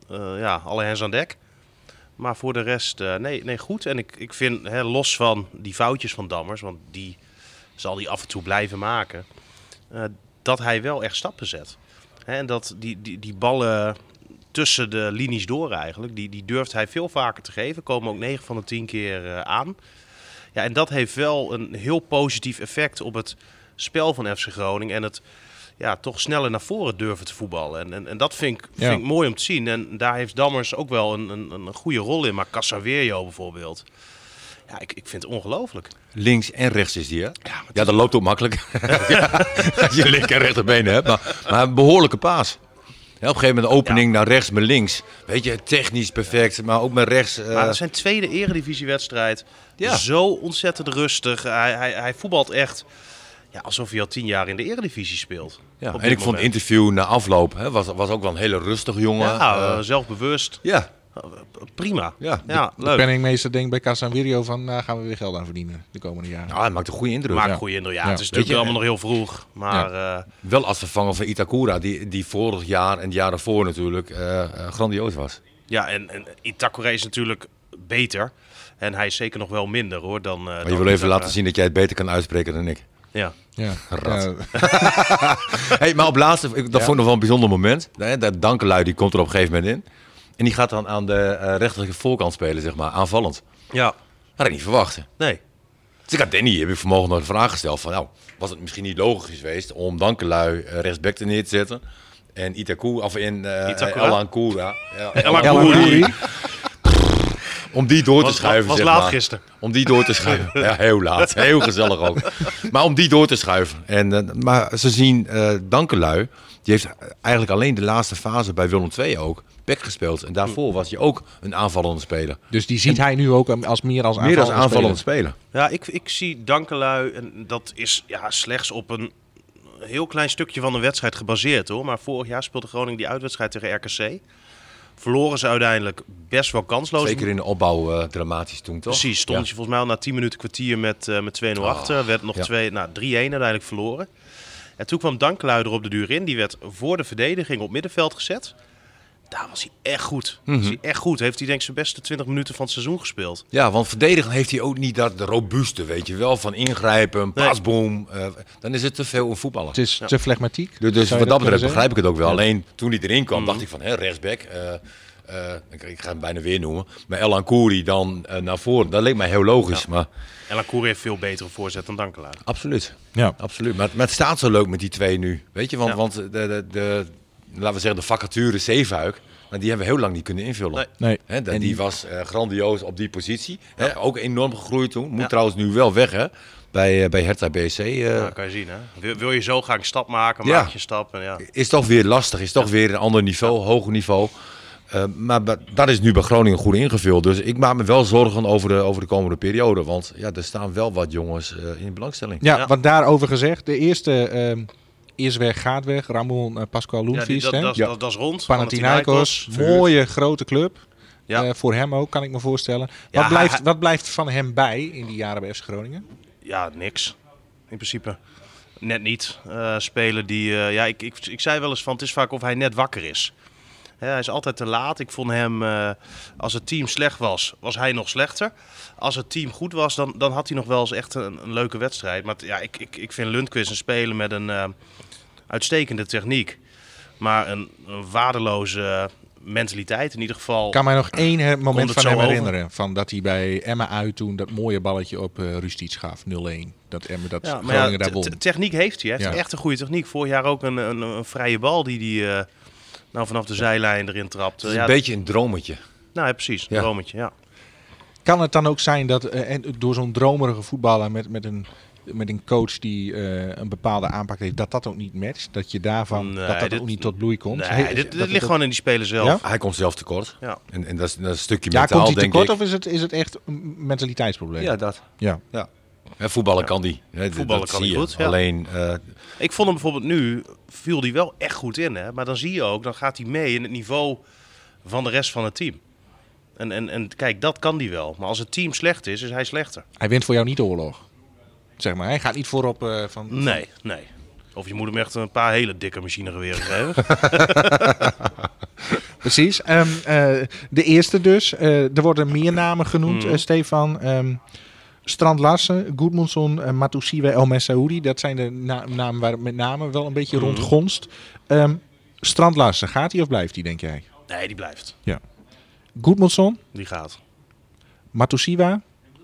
Speaker 3: uh, ja, alle hens aan dek. Maar voor de rest, uh, nee, nee, goed. En ik, ik vind, hè, los van die foutjes van Dammers, want die zal hij af en toe blijven maken, uh, dat hij wel echt stappen zet. Hè, en dat die, die, die ballen tussen de linies door eigenlijk, die, die durft hij veel vaker te geven. Komen ook negen van de tien keer uh, aan. Ja, en dat heeft wel een heel positief effect op het spel van F C Groningen en het ja, toch sneller naar voren durven te voetballen. En, en, en dat vind ik,
Speaker 2: Ja.
Speaker 3: vind ik mooi om te zien. En daar heeft Dammers ook wel een, een, een goede rol in. Maar Casaverio bijvoorbeeld, ja, ik, ik vind het ongelooflijk.
Speaker 4: Links en rechts is die, hè? Ja,
Speaker 3: het
Speaker 4: ja dat loopt ook makkelijk. Ja, als je linker en rechterbenen hebt. Maar, maar een behoorlijke paas. Ja, op een gegeven moment een opening
Speaker 3: Ja.
Speaker 4: naar rechts met links. Weet je, technisch perfect, maar ook met rechts. Uh...
Speaker 3: Maar zijn tweede eredivisiewedstrijd,
Speaker 4: Ja.
Speaker 3: zo ontzettend rustig. Hij, hij, hij voetbalt echt ja, alsof hij al tien jaar in de eredivisie speelt.
Speaker 4: Ja,
Speaker 3: Op
Speaker 4: en
Speaker 3: dit
Speaker 4: ik vond het
Speaker 3: moment.
Speaker 4: interview na afloop, hè, was, was ook wel een hele rustige jongen.
Speaker 3: Ja,
Speaker 4: Uh,
Speaker 3: uh, zelfbewust.
Speaker 4: ja.
Speaker 3: Prima.
Speaker 4: Ja,
Speaker 3: Ja,
Speaker 2: De
Speaker 3: leuk.
Speaker 2: penningmeester denkt bij Casaverio van, nou gaan we weer geld aan verdienen de komende jaren.
Speaker 4: Nou, hij maakt een goede indruk.
Speaker 3: Maakt
Speaker 2: Ja.
Speaker 3: een goede indruk. Ja,
Speaker 2: Ja.
Speaker 3: het is
Speaker 4: Weet
Speaker 3: natuurlijk
Speaker 4: je,
Speaker 3: allemaal nog heel vroeg. Maar ja.
Speaker 4: Wel als vervanger van Itakura, die, die vorig jaar en het jaar daarvoor natuurlijk uh, uh, grandioos was.
Speaker 3: ja, en, en Itakura is natuurlijk beter. En hij is zeker nog wel minder hoor dan. Uh,
Speaker 4: Maar
Speaker 3: dan
Speaker 4: je wil even
Speaker 3: Itakura.
Speaker 4: laten zien dat jij het beter kan uitspreken dan ik.
Speaker 3: Ja.
Speaker 2: Ja.
Speaker 4: Rat.
Speaker 2: Ja.
Speaker 4: Hey, maar op laatste, ik- dat
Speaker 2: Ja.
Speaker 4: vond ik nog wel een bijzonder moment. Hè, dat Dankelui die komt er op een gegeven moment in. En die gaat dan aan de uh, rechterlijke voorkant spelen, zeg maar, aanvallend.
Speaker 3: Ja.
Speaker 4: Had ik niet verwacht.
Speaker 3: Nee.
Speaker 4: Dus ik had Danny, heb ik vanmorgen nog de vraag gesteld van, nou, was het misschien niet logisch geweest om Dankelui uh, rechtsback te neer te zetten en Itakura of in uh,
Speaker 3: Itakura?
Speaker 4: El Ancura, ja,
Speaker 3: El
Speaker 4: El
Speaker 3: Ancuri.
Speaker 4: Ancuri, om die door te
Speaker 3: Was,
Speaker 4: schuiven.
Speaker 3: was
Speaker 4: zeg
Speaker 3: laat
Speaker 4: maar.
Speaker 3: gisteren.
Speaker 4: Om die door te schuiven. Ja, heel laat. Heel gezellig ook. Maar om die door te schuiven. En, uh, maar ze zien uh, Dankelui, die heeft eigenlijk alleen de laatste fase bij Willem twee ook back gespeeld. En daarvoor was hij ook een aanvallende speler.
Speaker 2: Dus die ziet hij nu ook als meer als
Speaker 4: Meer
Speaker 2: aanvallende
Speaker 4: als aanvallende
Speaker 2: speler.
Speaker 4: speler.
Speaker 3: Ja, ik, ik zie Dankelui, en dat is ja, slechts op een heel klein stukje van de wedstrijd gebaseerd hoor. Maar vorig jaar speelde Groningen die uitwedstrijd tegen R K C. Verloren ze uiteindelijk best wel kansloos.
Speaker 4: Zeker in de opbouw uh, dramatisch toen, toch?
Speaker 3: Precies, stond
Speaker 4: Ja.
Speaker 3: je volgens mij al na tien minuten kwartier met, uh, met twee nul achter. Werd nog
Speaker 4: ja.
Speaker 3: twee, nou, drie-een uiteindelijk verloren. En toen kwam Dankelui er op de duur in. Die werd voor de verdediging op middenveld gezet. Daar was hij echt goed.
Speaker 4: Mhm.
Speaker 3: Was hij echt goed. Heeft hij denk ik zijn beste twintig minuten van het seizoen gespeeld.
Speaker 4: Ja, want verdedigen heeft hij ook niet dat de robuuste, weet je wel. Van ingrijpen,
Speaker 3: Nee.
Speaker 4: paasboom. Uh, dan is het te veel een voetballer.
Speaker 2: Het is
Speaker 3: Ja.
Speaker 2: te flegmatiek.
Speaker 4: Dus, dus
Speaker 2: Zou je
Speaker 4: wat dat betreft
Speaker 2: kunnen
Speaker 4: begrijp ik het ook wel.
Speaker 2: Ja.
Speaker 4: Alleen toen hij erin kwam,
Speaker 3: Mhm.
Speaker 4: dacht ik van, hè, rechtsback. Uh, uh, ik, ik ga hem bijna weer noemen. Maar El Ancuri dan uh, naar voren. Dat leek mij heel logisch.
Speaker 3: Ja.
Speaker 4: Maar
Speaker 3: En Lacour heeft veel betere voorzet dan Dankelui.
Speaker 4: absoluut.
Speaker 2: Ja.
Speaker 4: Absoluut. Maar, maar het staat zo leuk met die twee nu. Weet je, want,
Speaker 3: Ja.
Speaker 4: want de, de, de, laten we zeggen, de vacature Zeefuik, maar die hebben we heel lang niet kunnen invullen.
Speaker 3: Nee.
Speaker 2: Nee.
Speaker 4: Hè, dat-
Speaker 2: En
Speaker 4: die was uh, grandioos op die positie. Hè, ook enorm gegroeid toen. Moet
Speaker 3: Ja.
Speaker 4: trouwens nu wel weg, hè? Bij, uh, bij Hertha B C. Uh,
Speaker 3: Ja, kan je zien hè. Wil, wil je zo graag een stap maken,
Speaker 4: Ja.
Speaker 3: maak je een stap. En ja.
Speaker 4: Is toch weer lastig. Is toch weer een ander niveau, hoger niveau. Uh, maar ba- dat is nu bij Groningen goed ingevuld. Dus ik maak me wel zorgen over de, over de komende periode. Want ja, er staan wel wat jongens uh, in belangstelling.
Speaker 2: Ja,
Speaker 3: Ja.
Speaker 2: wat daarover gezegd. De eerste ehm, is weg, gaat weg. Ramon uh, Pascual
Speaker 3: Ja, die,
Speaker 2: Loenvlies.
Speaker 3: dat,
Speaker 2: hè?
Speaker 3: dat,
Speaker 2: Ja.
Speaker 3: dat, dat is rond.
Speaker 2: Panathinaikos,
Speaker 3: Verhuurd.
Speaker 2: mooie grote club.
Speaker 3: Ja.
Speaker 2: Eh, voor hem ook, kan ik me voorstellen.
Speaker 3: Ja,
Speaker 2: wat, blijft,
Speaker 3: hij-
Speaker 2: wat blijft van hem bij in die jaren bij F C Groningen?
Speaker 3: Ja, niks. In principe. Net niet. Uh, spelen die... uh, ja, ik, ik, ik zei wel eens van, het is vaak of hij net wakker is. Hè, hij is altijd te laat. Ik vond hem, uh, als het team slecht was, was hij nog slechter. Als het team goed was, dan, dan had hij nog wel eens echt een, een leuke wedstrijd. Maar t- ja, ik, ik, ik vind Lundqvist een speler met een uh, uitstekende techniek. Maar een, een waardeloze mentaliteit in ieder geval.
Speaker 2: Ik kan mij nog één her- moment
Speaker 3: het
Speaker 2: van
Speaker 3: zo
Speaker 2: hem
Speaker 3: over?
Speaker 2: herinneren. Van dat hij bij Emma uit toen dat mooie balletje op uh, Rustic gaf. nul-een. Dat Emma dat
Speaker 3: Ja, maar
Speaker 2: Groningen
Speaker 3: ja,
Speaker 2: daar
Speaker 3: t-
Speaker 2: won.
Speaker 3: t- techniek heeft hij. Hij heeft
Speaker 2: Ja.
Speaker 3: echt een goede techniek. Vorig jaar ook een, een, een vrije bal die hij uh, nou vanaf de zijlijn erin trapt.
Speaker 4: Het is
Speaker 3: Ja,
Speaker 4: een beetje een drometje.
Speaker 3: Nou ja, precies. Een
Speaker 4: Ja.
Speaker 3: drometje, ja.
Speaker 2: Kan het dan ook zijn dat uh, en door zo'n dromerige voetballer met, met, een, met een coach die uh, een bepaalde aanpak heeft, dat dat ook niet matcht? Dat je daarvan
Speaker 3: Nee,
Speaker 2: dat dat
Speaker 3: dit-
Speaker 2: ook niet tot bloei komt?
Speaker 3: Nee,
Speaker 2: He-
Speaker 3: dit,
Speaker 2: dat
Speaker 3: dit
Speaker 2: het
Speaker 3: ligt
Speaker 2: ook-
Speaker 3: gewoon in die speler zelf.
Speaker 2: Ja?
Speaker 4: Hij komt zelf tekort.
Speaker 3: Ja.
Speaker 4: En, en dat, is, dat is een stukje
Speaker 2: Ja,
Speaker 4: mentaal,
Speaker 2: komt hij
Speaker 4: denk
Speaker 2: tekort
Speaker 4: ik.
Speaker 2: of is het, is het echt een mentaliteitsprobleem?
Speaker 4: Ja, dat.
Speaker 2: Ja.
Speaker 4: Ja. Ja, voetballen kan die. Hè, dat-
Speaker 3: Voetballen
Speaker 4: dat
Speaker 3: kan
Speaker 4: zie
Speaker 3: hij
Speaker 4: je.
Speaker 3: goed, ja.
Speaker 4: Alleen, uh,
Speaker 3: Ik vond hem bijvoorbeeld nu, viel hij wel echt goed in. Hè? Maar dan zie je ook, dan gaat hij mee in het niveau van de rest van het team. En, en, en kijk, dat kan hij wel. Maar als het team slecht is, is hij slechter.
Speaker 2: Hij wint voor jou niet de oorlog. Zeg maar, hij gaat niet voorop uh, van...
Speaker 3: Nee, nee. Of je moet hem echt een paar hele dikke machinegeweren geven.
Speaker 2: Precies. Um, uh, de eerste dus. Uh, er worden meer namen genoemd, mm. uh, Stefan. Um, Strand Larsen, Gudmundsson, uh, Matusiwa, El Messaoudi. Dat zijn de na- namen waar het met name wel een beetje mm. rondgonst. Um, Strand Larsen, gaat hij of blijft hij, denk jij?
Speaker 3: Nee, die blijft.
Speaker 2: Ja. Gudmundsson?
Speaker 3: Die gaat.
Speaker 2: Matusiwa?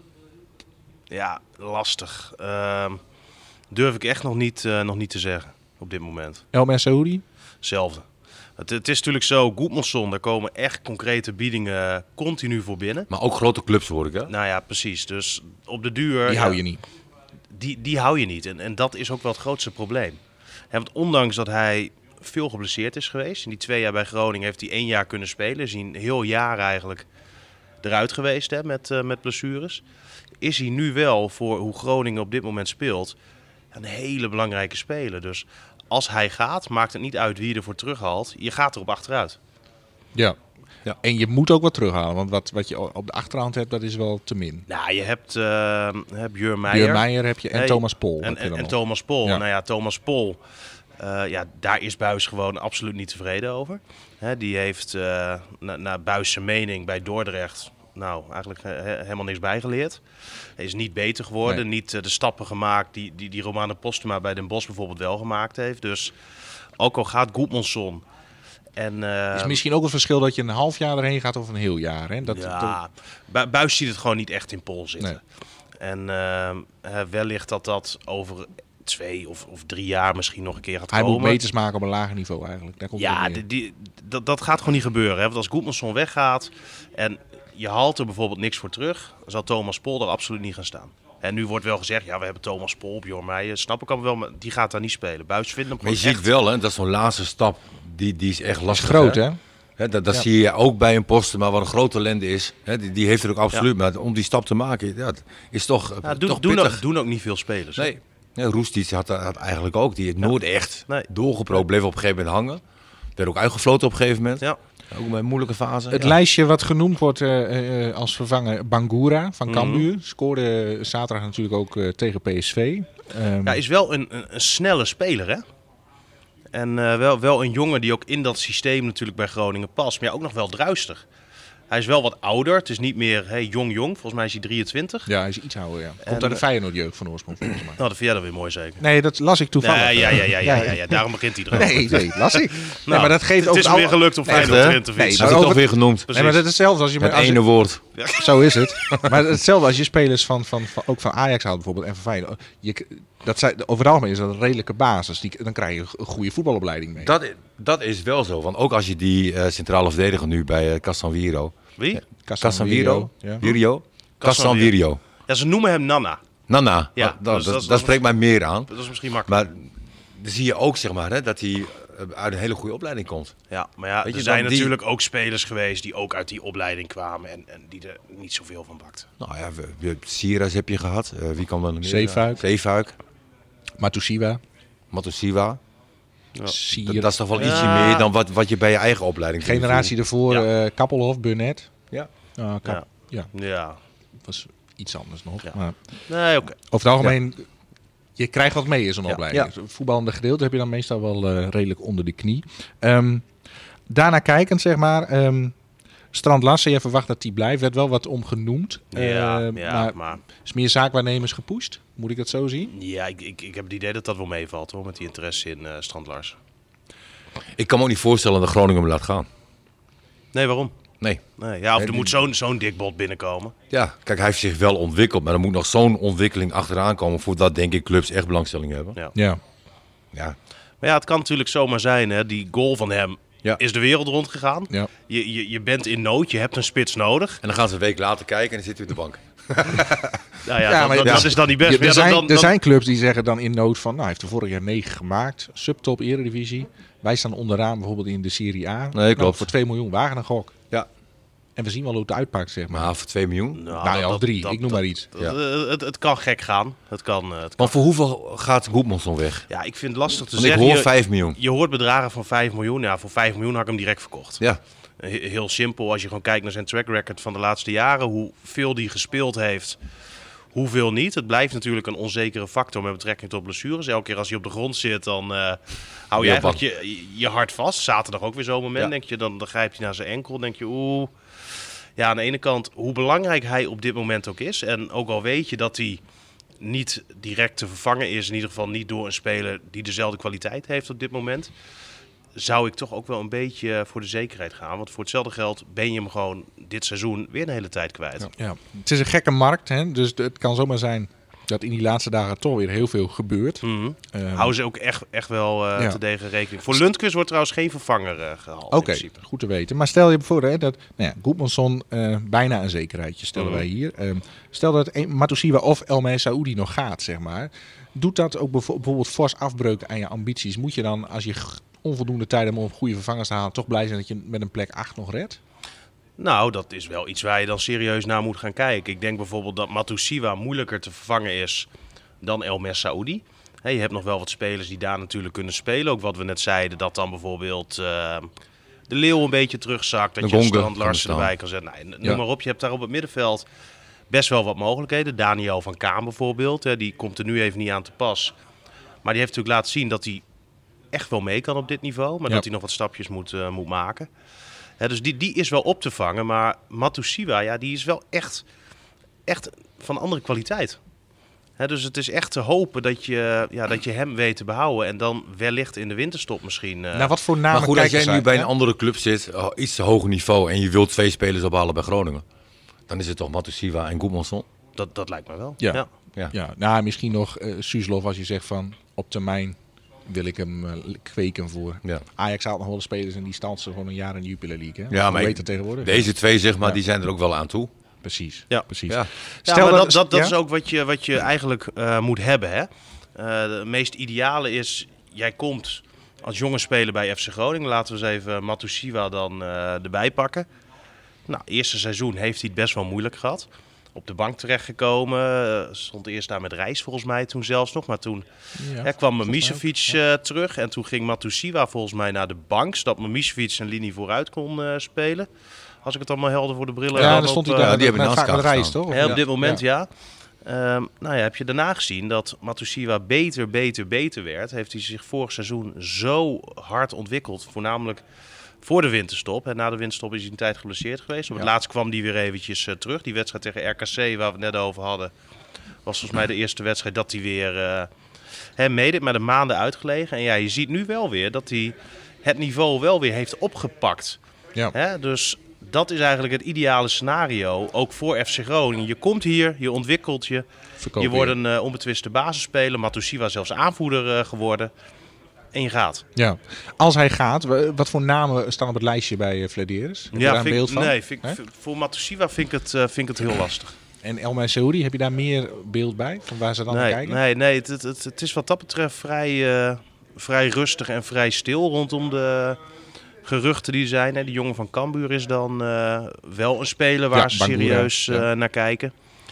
Speaker 3: Ja, lastig. Uh, durf ik echt nog niet, uh, nog niet te zeggen op dit moment.
Speaker 2: El Messaoudi?
Speaker 3: Hetzelfde. Het, het is natuurlijk zo, Gudmundsson, daar komen echt concrete biedingen continu voor binnen.
Speaker 4: Maar ook grote clubs hoor ik, hè?
Speaker 3: Nou ja, precies. Dus op de duur...
Speaker 2: Die hou
Speaker 3: ja,
Speaker 2: je niet.
Speaker 3: Die, die hou je niet. En, en dat is ook wel het grootste probleem. Ja, want ondanks dat hij veel geblesseerd is geweest, in die twee jaar bij Groningen heeft hij één jaar kunnen spelen. Is hij een heel jaar eigenlijk eruit geweest hè, met, uh, met blessures. Is hij nu wel, voor hoe Groningen op dit moment speelt, een hele belangrijke speler. Dus als hij gaat, maakt het niet uit wie je ervoor terughaalt. Je gaat erop achteruit.
Speaker 2: Ja. Ja. En je moet ook wat terughalen, want wat, wat je op de achterhand hebt, dat is wel te min.
Speaker 3: Nou, je hebt, uh, hebt Björn Meijer.
Speaker 2: Björn Meijer heb je en hey, Thomas Pol.
Speaker 3: En, en, en Thomas Pol. Ja. Nou ja, Thomas Pol, uh, ja, daar is Buijs gewoon absoluut niet tevreden over. He, die heeft, uh, naar na Buijs' zijn mening bij Dordrecht, nou, eigenlijk he, helemaal niks bijgeleerd. Hij is niet beter geworden, nee. niet uh, de stappen gemaakt die, die, die Romane Postuma bij Den Bosch bijvoorbeeld wel gemaakt heeft. Dus ook al gaat Gudmundsson... En, uh,
Speaker 2: is misschien ook het verschil dat je een half jaar erheen gaat of een heel jaar. Hè? Dat,
Speaker 3: ja, dat... Buijs ziet het gewoon niet echt in Pol zitten. Nee. En uh, wellicht dat dat over twee of, of drie jaar misschien nog een keer gaat
Speaker 2: Hij
Speaker 3: komen.
Speaker 2: Hij moet meters maken op een lager niveau eigenlijk. Daar komt
Speaker 3: ja, die, die, dat, dat gaat gewoon niet gebeuren. Hè? Want als Gudmundsson weggaat en je haalt er bijvoorbeeld niks voor terug, dan zal Thomas Pol er absoluut niet gaan staan. En nu wordt wel gezegd, ja, we hebben Thomas Pol, Björn Meijer, snap ik al wel, maar die gaat daar niet spelen. Buijs vindt hem
Speaker 4: maar je
Speaker 3: echt...
Speaker 4: ziet wel, hè, dat is zo'n laatste stap, die, die is echt lastig.
Speaker 2: Is groot, hè?
Speaker 4: hè? hè dat dat ja. zie je ook bij een posten, maar wat een grote ellende is, hè, die, die heeft er ook absoluut, ja. maar om die stap te maken, ja, is toch,
Speaker 3: ja,
Speaker 4: toch
Speaker 3: doen,
Speaker 4: pittig.
Speaker 3: ook, doen ook niet veel spelers.
Speaker 4: Nee, ja, Roestic had, had eigenlijk ook, die het ja. nooit echt
Speaker 3: nee.
Speaker 4: doorgeprobeerd, bleef op een gegeven moment hangen. Werd ook uitgefloten op een gegeven moment.
Speaker 3: Ja.
Speaker 4: Ook bij een moeilijke fase.
Speaker 2: Het
Speaker 4: ja.
Speaker 2: lijstje wat genoemd wordt uh, uh, als vervanger Bangura van Cambuur. Mm-hmm. Scoorde zaterdag natuurlijk ook uh, tegen P S V. Um,
Speaker 3: ja, is wel een, een, een snelle speler, hè? En uh, wel, wel een jongen die ook in dat systeem natuurlijk bij Groningen past. Maar ja, ook nog wel druistig. Hij is wel wat ouder. Het is niet meer hey, jong-jong. Volgens mij is hij drieëntwintig.
Speaker 2: Ja, hij is iets ouder, ja. Komt
Speaker 3: en,
Speaker 2: uit de Feyenoord-jeugd van oorsprong, volgens mij.
Speaker 3: Nou, dat vind jij dan weer mooi zeker.
Speaker 2: Nee, dat las ik toevallig.
Speaker 3: Nee, ja, ja, ja, ja, ja, ja. Daarom begint hij erover.
Speaker 2: Nee, nee, las ik.
Speaker 3: nou,
Speaker 2: nee, maar dat geeft
Speaker 3: het is
Speaker 2: ook
Speaker 3: weer gelukt om Feyenoord erin te vinden.
Speaker 4: Nee, dat is toch weer genoemd.
Speaker 2: Precies. Nee, maar dat is hetzelfde als je...
Speaker 4: Het
Speaker 2: als
Speaker 4: ene
Speaker 2: je,
Speaker 4: woord.
Speaker 2: Ja. Zo is het. Maar hetzelfde als je spelers van, van, van, ook van Ajax haalt bijvoorbeeld en van Feyenoord. Je, dat zijn, over het algemeen is dat een redelijke basis. Die, dan krijg je een goede voetbalopleiding mee.
Speaker 4: Dat, dat is wel zo. Want ook als je die uh, centrale verdediger nu bij uh, Casanviro...
Speaker 3: Wie?
Speaker 4: Casanviro. Ja. Virio. Casanviro.
Speaker 3: Ja, ze noemen hem Nana.
Speaker 4: Nana.
Speaker 3: Ja,
Speaker 4: dat,
Speaker 3: dus
Speaker 4: dat,
Speaker 3: dat,
Speaker 4: dat,
Speaker 3: dat
Speaker 4: spreekt mij meer aan.
Speaker 3: Dat is misschien makkelijk.
Speaker 4: Maar dan zie je ook zeg maar, hè, dat hij uit een hele goede opleiding komt.
Speaker 3: Ja, maar ja,
Speaker 4: Weet
Speaker 3: er
Speaker 4: je,
Speaker 3: zijn
Speaker 4: die...
Speaker 3: natuurlijk ook spelers geweest die ook uit die opleiding kwamen en, en die er niet zoveel van bakten.
Speaker 4: Nou ja, we, we, Siras heb je gehad. Uh, wie kan dan nog meer?
Speaker 2: Zeefuik.
Speaker 4: Zeefuik.
Speaker 2: Matusiwa.
Speaker 4: Matusiwa.
Speaker 2: Ja.
Speaker 4: Dat, dat is toch wel ja. ietsje meer dan wat, wat je bij je eigen opleiding doet.
Speaker 2: Generatie ervoor,
Speaker 3: ja.
Speaker 2: uh, Kappelhof, Burnett.
Speaker 4: Ja.
Speaker 2: Uh, Kap-
Speaker 3: ja.
Speaker 2: ja.
Speaker 3: Ja.
Speaker 2: Dat was iets anders nog.
Speaker 3: Ja.
Speaker 2: Maar
Speaker 3: nee, oké. Okay.
Speaker 2: Over het algemeen, ja. je krijgt wat mee in zo'n
Speaker 4: ja.
Speaker 2: opleiding.
Speaker 4: Ja.
Speaker 2: Voetballende gedeelte heb je dan meestal wel uh, redelijk onder de knie. Um, daarna kijkend, zeg maar... Um, Strand Larsen, je verwacht dat die blijft. Werd wel wat omgenoemd.
Speaker 3: Ja,
Speaker 2: uh,
Speaker 3: ja,
Speaker 2: maar,
Speaker 3: maar
Speaker 2: is meer zaakwaarnemers gepusht? Moet ik dat zo zien?
Speaker 3: Ja, ik, ik, ik heb het idee dat dat wel meevalt hoor, met die interesse in uh, Strand Larsen.
Speaker 4: Ik kan me ook niet voorstellen dat Groningen hem laat gaan.
Speaker 3: Nee, waarom?
Speaker 4: Nee.
Speaker 3: nee ja, of
Speaker 4: nee,
Speaker 3: er moet zo'n, zo'n dik bot binnenkomen.
Speaker 4: Ja, kijk, hij heeft zich wel ontwikkeld. Maar er moet nog zo'n ontwikkeling achteraan komen... voordat, denk ik, clubs echt belangstelling hebben.
Speaker 3: Ja.
Speaker 2: Ja.
Speaker 4: ja.
Speaker 3: Maar ja, het kan natuurlijk zomaar zijn, hè. Die goal van hem... Ja. Is de wereld rondgegaan.
Speaker 2: Ja.
Speaker 3: Je, je, je bent in nood, je hebt een spits nodig.
Speaker 4: En dan gaan ze een week later kijken en dan zit u op de bank.
Speaker 3: nou ja, ja dat, dat, dat is dan niet best.
Speaker 2: Ja, er, zijn,
Speaker 3: dan, dan,
Speaker 2: er zijn clubs die zeggen dan in nood van... Nou, hij heeft er vorig jaar negen gemaakt. Subtop Eredivisie. Wij staan onderaan bijvoorbeeld in de Serie A.
Speaker 4: Nee,
Speaker 2: nou,
Speaker 4: klopt.
Speaker 2: Voor twee miljoen wagen een gok.
Speaker 4: Ja.
Speaker 2: En we zien wel hoe het uitpakt, zeg maar.
Speaker 4: Maar voor twee miljoen?
Speaker 2: Nou, nou ja, of drie. Dat, ik noem
Speaker 3: dat,
Speaker 2: maar iets.
Speaker 3: Dat,
Speaker 4: ja.
Speaker 3: uh, het, het kan gek gaan. Het kan, uh, het kan.
Speaker 4: Maar voor hoeveel gaat Gudmundsson weg?
Speaker 3: Ja, ik vind het lastig te
Speaker 4: Want
Speaker 3: zeggen.
Speaker 4: ik hoor
Speaker 3: je,
Speaker 4: vijf miljoen.
Speaker 3: Je hoort bedragen van vijf miljoen. Ja, voor vijf miljoen had ik hem direct verkocht.
Speaker 4: Ja.
Speaker 3: He- heel simpel. Als je gewoon kijkt naar zijn track record van de laatste jaren. Hoeveel hij gespeeld heeft. hoeveel niet. Het blijft natuurlijk een onzekere factor met betrekking tot blessures. Elke keer als hij op de grond zit, dan uh, hou je
Speaker 4: Ja,
Speaker 3: eigenlijk je, je hart vast. Zaterdag ook weer zo'n moment,
Speaker 4: Ja.
Speaker 3: denk je, dan, dan grijpt hij naar zijn enkel. denk je, oeh. Ja, aan de ene kant, hoe belangrijk hij op dit moment ook is. En ook al weet je dat hij niet direct te vervangen is, in ieder geval niet door een speler die dezelfde kwaliteit heeft op dit moment, zou ik toch ook wel een beetje voor de zekerheid gaan. Want voor hetzelfde geld ben je hem gewoon dit seizoen weer een hele tijd kwijt.
Speaker 2: Ja. Het is een gekke markt, hè? Dus het kan zomaar zijn dat in die laatste dagen toch weer heel veel gebeurt.
Speaker 3: Mm-hmm.
Speaker 2: Um,
Speaker 3: Houden ze ook echt, echt wel uh,
Speaker 2: ja.
Speaker 3: te degen rekening. Voor Lundqvist wordt trouwens geen vervanger uh, gehaald.
Speaker 2: Oké,
Speaker 3: Okay,
Speaker 2: goed te weten. Maar stel je voor hè, dat nou ja, Goedmanson uh, bijna een zekerheidje stellen
Speaker 3: Mm-hmm.
Speaker 2: wij hier. Um, stel dat een, Matusiwa of El Messaoudi nog gaat, zeg maar. Doet dat ook bevo- bijvoorbeeld fors afbreuk aan je ambities? Moet je dan, als je g- onvoldoende tijd hebt om goede vervangers te halen, toch blij zijn dat je met een plek acht nog redt?
Speaker 3: Nou, dat is wel iets waar je dan serieus naar moet gaan kijken. Ik denk bijvoorbeeld dat Matusiwa moeilijker te vervangen is dan El Messaoudi. Hey, je hebt nog wel wat spelers die daar natuurlijk kunnen spelen. Ook wat we net zeiden, dat dan bijvoorbeeld uh, de Leeuw een beetje terugzakt. Dat
Speaker 4: De
Speaker 3: je een
Speaker 4: Gonga
Speaker 3: Strand Larsen
Speaker 4: kan
Speaker 3: erbij kan zetten. Nou, noem
Speaker 2: Ja.
Speaker 3: maar op, je hebt daar op het middenveld best wel wat mogelijkheden. Daniel van Kaam bijvoorbeeld, hè, die komt er nu even niet aan te pas. Maar die heeft natuurlijk laten zien dat hij echt wel mee kan op dit niveau. Maar
Speaker 2: Ja.
Speaker 3: dat hij nog wat stapjes moet, uh, moet maken. Hè, dus die, die is wel op te vangen. Maar Matusiwa, ja, die is wel echt, echt van andere kwaliteit. Hè, dus het is echt te hopen dat je, ja, dat je hem weet te behouden. En dan wellicht in de winterstop misschien. Uh,
Speaker 2: Nou, wat voor namen
Speaker 4: Maar goed, als
Speaker 2: kijken
Speaker 4: jij
Speaker 2: ze
Speaker 4: nu bij
Speaker 2: uit,
Speaker 4: een
Speaker 2: hè?
Speaker 4: andere club zit, oh, iets te hoger niveau, en je wilt twee spelers ophalen bij Groningen, dan is het toch Matusiwa en Goedmanson?
Speaker 3: dat, dat lijkt me wel.
Speaker 2: Ja.
Speaker 3: Ja.
Speaker 4: Ja.
Speaker 2: Ja, nou, misschien nog uh, Suslov als je zegt van op termijn wil ik hem uh, kweken voor.
Speaker 4: Ja.
Speaker 2: Ajax haalt nog wel de spelers en die stand ze gewoon een jaar in de Jupiler League. Hè?
Speaker 4: Ja,
Speaker 2: Hoe
Speaker 4: maar
Speaker 2: weet
Speaker 4: ik-
Speaker 2: het tegenwoordig?
Speaker 4: Deze twee, zeg maar,
Speaker 2: Ja.
Speaker 4: die zijn er ook wel aan toe.
Speaker 2: Precies.
Speaker 3: Ja.
Speaker 2: precies.
Speaker 4: Ja.
Speaker 3: Ja, maar dat, dat, dat is ook wat je, wat je eigenlijk uh, moet hebben. Hè? Uh, het meest ideale is, jij komt als jonge speler bij F C Groningen. Laten we eens even Matusiwa dan uh, erbij pakken. Nou, eerste seizoen heeft hij het best wel moeilijk gehad. Op de bank terechtgekomen. Uh, stond eerst daar met Reis volgens mij toen zelfs nog. Maar toen
Speaker 2: Ja,
Speaker 3: hè, kwam
Speaker 2: volgens mij
Speaker 3: Mimicevic
Speaker 2: ook, ja.
Speaker 3: uh, terug. En toen ging Matusiwa volgens mij naar de bank. Zodat Mimicevic zijn linie vooruit kon uh, spelen. Als ik het allemaal helder voor de brillen
Speaker 2: Ja,
Speaker 3: had
Speaker 2: dan
Speaker 3: op,
Speaker 2: stond hij
Speaker 3: uh,
Speaker 2: daar
Speaker 4: ja, die
Speaker 2: met,
Speaker 4: hebben
Speaker 2: met,
Speaker 4: naast
Speaker 2: met
Speaker 4: elkaar
Speaker 2: Reis,
Speaker 4: gestaan.
Speaker 2: toch?
Speaker 3: Hè,
Speaker 2: Ja.
Speaker 3: op dit moment
Speaker 2: Ja.
Speaker 3: ja. Um, nou ja, heb je daarna gezien dat Matusiwa beter, beter, beter werd. Heeft hij zich vorig seizoen zo hard ontwikkeld. Voornamelijk voor de winterstop. En na de winterstop is hij een tijd geblesseerd geweest. Op het
Speaker 2: Ja.
Speaker 3: laatst kwam hij weer eventjes uh, terug. Die wedstrijd tegen R K C, waar we het net over hadden, was volgens mij de eerste wedstrijd dat hij weer uh, hè, meedeed. Maar de maanden uitgelegen. En ja, je ziet nu wel weer dat hij het niveau wel weer heeft opgepakt.
Speaker 2: Ja.
Speaker 3: Hè? Dus dat is eigenlijk het ideale scenario, ook voor F C Groningen. Je komt hier, je ontwikkelt je,
Speaker 2: Verkoop
Speaker 3: je wordt
Speaker 2: weer.
Speaker 3: een uh, onbetwiste basisspeler. Matusiwa zelfs aanvoerder uh, geworden. En je gaat.
Speaker 2: Ja. Als hij gaat, wa- wat voor namen staan op het lijstje bij uh, Flederis? Heb je daar een
Speaker 3: vind
Speaker 2: beeld
Speaker 3: ik,
Speaker 2: van?
Speaker 3: nee, vind, ik-
Speaker 2: Hè?
Speaker 3: vind- voor Matusiwa vind ik het, uh, vind ik het heel lastig.
Speaker 2: En El Messaoudi, heb je daar meer beeld bij? Van waar ze dan naar
Speaker 3: Nee,
Speaker 2: kijken?
Speaker 3: nee, nee het, het, het, het is wat dat betreft vrij, uh, vrij rustig en vrij stil rondom de geruchten die er zijn. Hè. Die jongen van Cambuur is dan uh, wel een speler waar
Speaker 2: Ja,
Speaker 3: ze
Speaker 2: Bangura,
Speaker 3: serieus uh,
Speaker 2: ja.
Speaker 3: naar kijken.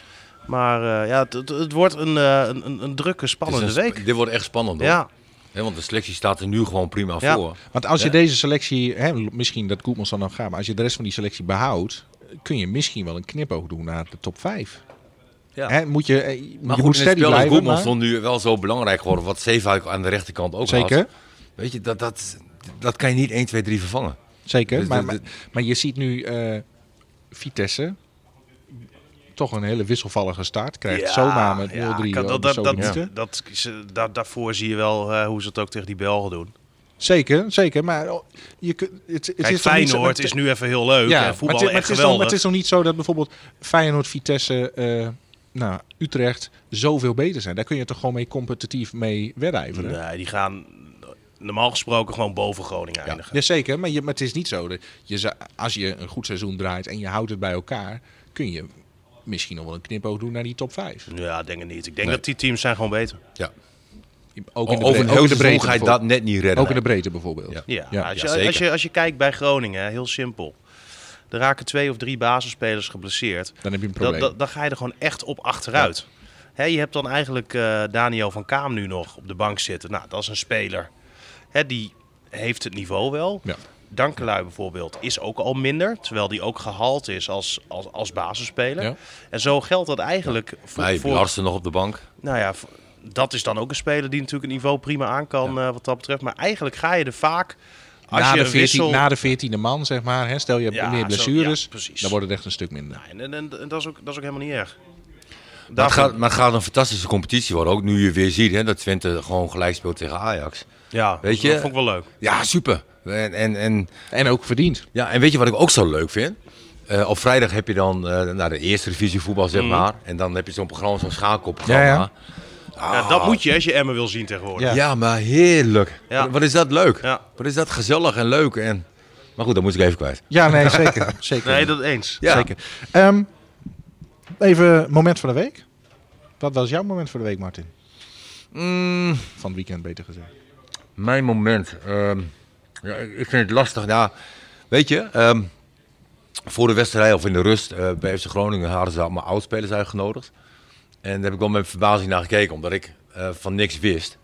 Speaker 3: Maar uh, ja, het, het, het wordt een, uh, een, een, een drukke, spannende
Speaker 4: Het is een
Speaker 3: week.
Speaker 4: sp- Dit wordt echt spannend, hoor.
Speaker 3: Ja,
Speaker 4: Hè, want de selectie staat er nu gewoon prima
Speaker 3: Ja.
Speaker 4: voor.
Speaker 2: Want als je
Speaker 3: Ja.
Speaker 2: deze selectie, hè, misschien dat Goedmanson nog gaat, maar als je de rest van die selectie behoudt, kun je misschien wel een knipoog doen naar de top vijf.
Speaker 4: Ja.
Speaker 2: Hè, moet je, eh, je
Speaker 4: Maar
Speaker 2: moet
Speaker 4: goed, in het
Speaker 2: steady
Speaker 4: spel is
Speaker 2: blijven.
Speaker 4: Goedmanson
Speaker 2: maar-
Speaker 4: nu wel zo belangrijk geworden. Wat Zeefuik aan de rechterkant ook
Speaker 2: Zeker,
Speaker 4: had. Weet je, dat, dat, dat kan je niet één, twee, drie vervangen.
Speaker 2: zeker.
Speaker 4: Dus
Speaker 2: maar,
Speaker 4: de-
Speaker 2: maar,
Speaker 4: de-
Speaker 2: maar je ziet nu eh, Vitesse toch een hele wisselvallige start. Krijgt
Speaker 3: Ja,
Speaker 2: zomaar met
Speaker 3: ja,
Speaker 2: nul drie
Speaker 3: kan-
Speaker 2: op
Speaker 3: dat,
Speaker 2: de
Speaker 3: dat, dat,
Speaker 2: Sodemieten.
Speaker 3: dat, ze- daar- daarvoor zie je wel uh, hoe ze het ook tegen die Belgen doen.
Speaker 2: Zeker, zeker. Maar oh, je kunt, het, het
Speaker 3: Kijk,
Speaker 2: is toch niet zo-
Speaker 3: Feyenoord
Speaker 2: het-
Speaker 3: is nu even heel leuk.
Speaker 2: Ja,
Speaker 3: en
Speaker 2: maar,
Speaker 3: voetbal
Speaker 2: het, maar,
Speaker 3: echt
Speaker 2: het is nog, maar
Speaker 3: geweldig.
Speaker 2: het is nog niet zo dat bijvoorbeeld Feyenoord, Vitesse, eh, nou, Utrecht zoveel beter zijn. Daar kun je toch gewoon mee competitief mee wedijveren.
Speaker 3: Nee, die gaan normaal gesproken gewoon boven Groningen eindigen.
Speaker 2: Jazeker, maar, je, maar het is niet zo dat je, za- als je een goed seizoen draait en je houdt het bij elkaar, kun je misschien nog wel een knipoog doen naar die top vijf.
Speaker 3: Ja, denk ik niet. Ik denk
Speaker 4: Nee.
Speaker 3: dat die teams zijn gewoon beter.
Speaker 4: Ja.
Speaker 2: Ook in de,
Speaker 4: Over
Speaker 2: bre-
Speaker 4: een
Speaker 2: ook in
Speaker 4: heel
Speaker 2: de breedte
Speaker 4: seizoen ga je dat
Speaker 2: bijvoorbeeld.
Speaker 4: net niet redden.
Speaker 2: Ook in de breedte bijvoorbeeld.
Speaker 4: Ja.
Speaker 3: Ja,
Speaker 2: Ja,
Speaker 3: als, je,
Speaker 4: ja, zeker.
Speaker 3: als, je, als je kijkt bij Groningen, heel simpel. Er raken twee of drie basisspelers geblesseerd.
Speaker 2: Dan heb je een
Speaker 3: Dan,
Speaker 2: probleem.
Speaker 3: dan, dan ga je er gewoon echt op achteruit. Hè, je hebt dan eigenlijk eh, Daniel van Kaam nu nog op de bank zitten. Nou, dat is een speler. Hè, die heeft het niveau wel.
Speaker 2: Ja.
Speaker 3: Dankelui bijvoorbeeld is ook al minder. Terwijl die ook gehaald is als, als, als basisspeler.
Speaker 2: Ja.
Speaker 3: En zo geldt dat eigenlijk voor...
Speaker 4: Nee,
Speaker 3: voor
Speaker 4: Larsen nog op de bank.
Speaker 3: nou ja, v- dat is dan ook een speler die natuurlijk het niveau prima aan kan
Speaker 2: Ja.
Speaker 3: uh, wat dat betreft. Maar eigenlijk ga je er vaak... Als
Speaker 2: Na
Speaker 3: je
Speaker 2: de,
Speaker 3: een
Speaker 2: veertien,
Speaker 3: wissel...
Speaker 2: na de veertiende man, zeg maar. Hè? Stel je hebt
Speaker 3: Ja,
Speaker 2: meer
Speaker 3: zo-
Speaker 2: blessures,
Speaker 3: ja, precies.
Speaker 2: dan wordt het echt een stuk minder.
Speaker 3: Nou, en, en, en dat, is ook, dat is ook helemaal niet erg.
Speaker 4: Maar het,
Speaker 3: Daarvoor-
Speaker 4: gaat, maar het gaat een fantastische competitie worden. Ook nu je weer ziet hè, dat Twente gewoon gelijk speelt tegen Ajax.
Speaker 3: ja,
Speaker 4: weet je-
Speaker 3: dat vond ik wel leuk.
Speaker 4: Ja, super. En, en, en,
Speaker 2: En ook verdiend.
Speaker 4: ja, en weet je wat ik ook zo leuk vind? Uh, op vrijdag heb je dan uh, nou, de eerste divisie voetbal, zeg
Speaker 3: Mm.
Speaker 4: maar. En dan heb je zo'n programma, zo'n schakelprogramma.
Speaker 2: Ja, ja.
Speaker 3: Ja, dat moet je als je Emmen wil zien tegenwoordig.
Speaker 2: Ja.
Speaker 4: Ja, maar heerlijk.
Speaker 3: Ja.
Speaker 4: Wat, wat is dat leuk.
Speaker 3: Ja.
Speaker 4: Wat is dat gezellig en leuk. En... Maar goed, dat moet ik even kwijt.
Speaker 2: Ja, nee, zeker. zeker.
Speaker 3: Nee, dat eens.
Speaker 4: Ja.
Speaker 2: Zeker. Ehm, even moment van de week. Wat was jouw moment voor de week, Martin?
Speaker 4: Mm,
Speaker 2: Van het weekend, beter gezegd.
Speaker 4: mijn moment. ehm, ja, ik ik vind het lastig. Nou, weet je, ehm, voor de wedstrijd of in de rust uh, bij F C Groningen hadden ze allemaal oudspelers uitgenodigd. En daar heb ik wel met verbazing naar gekeken, omdat ik uh, van niks wist.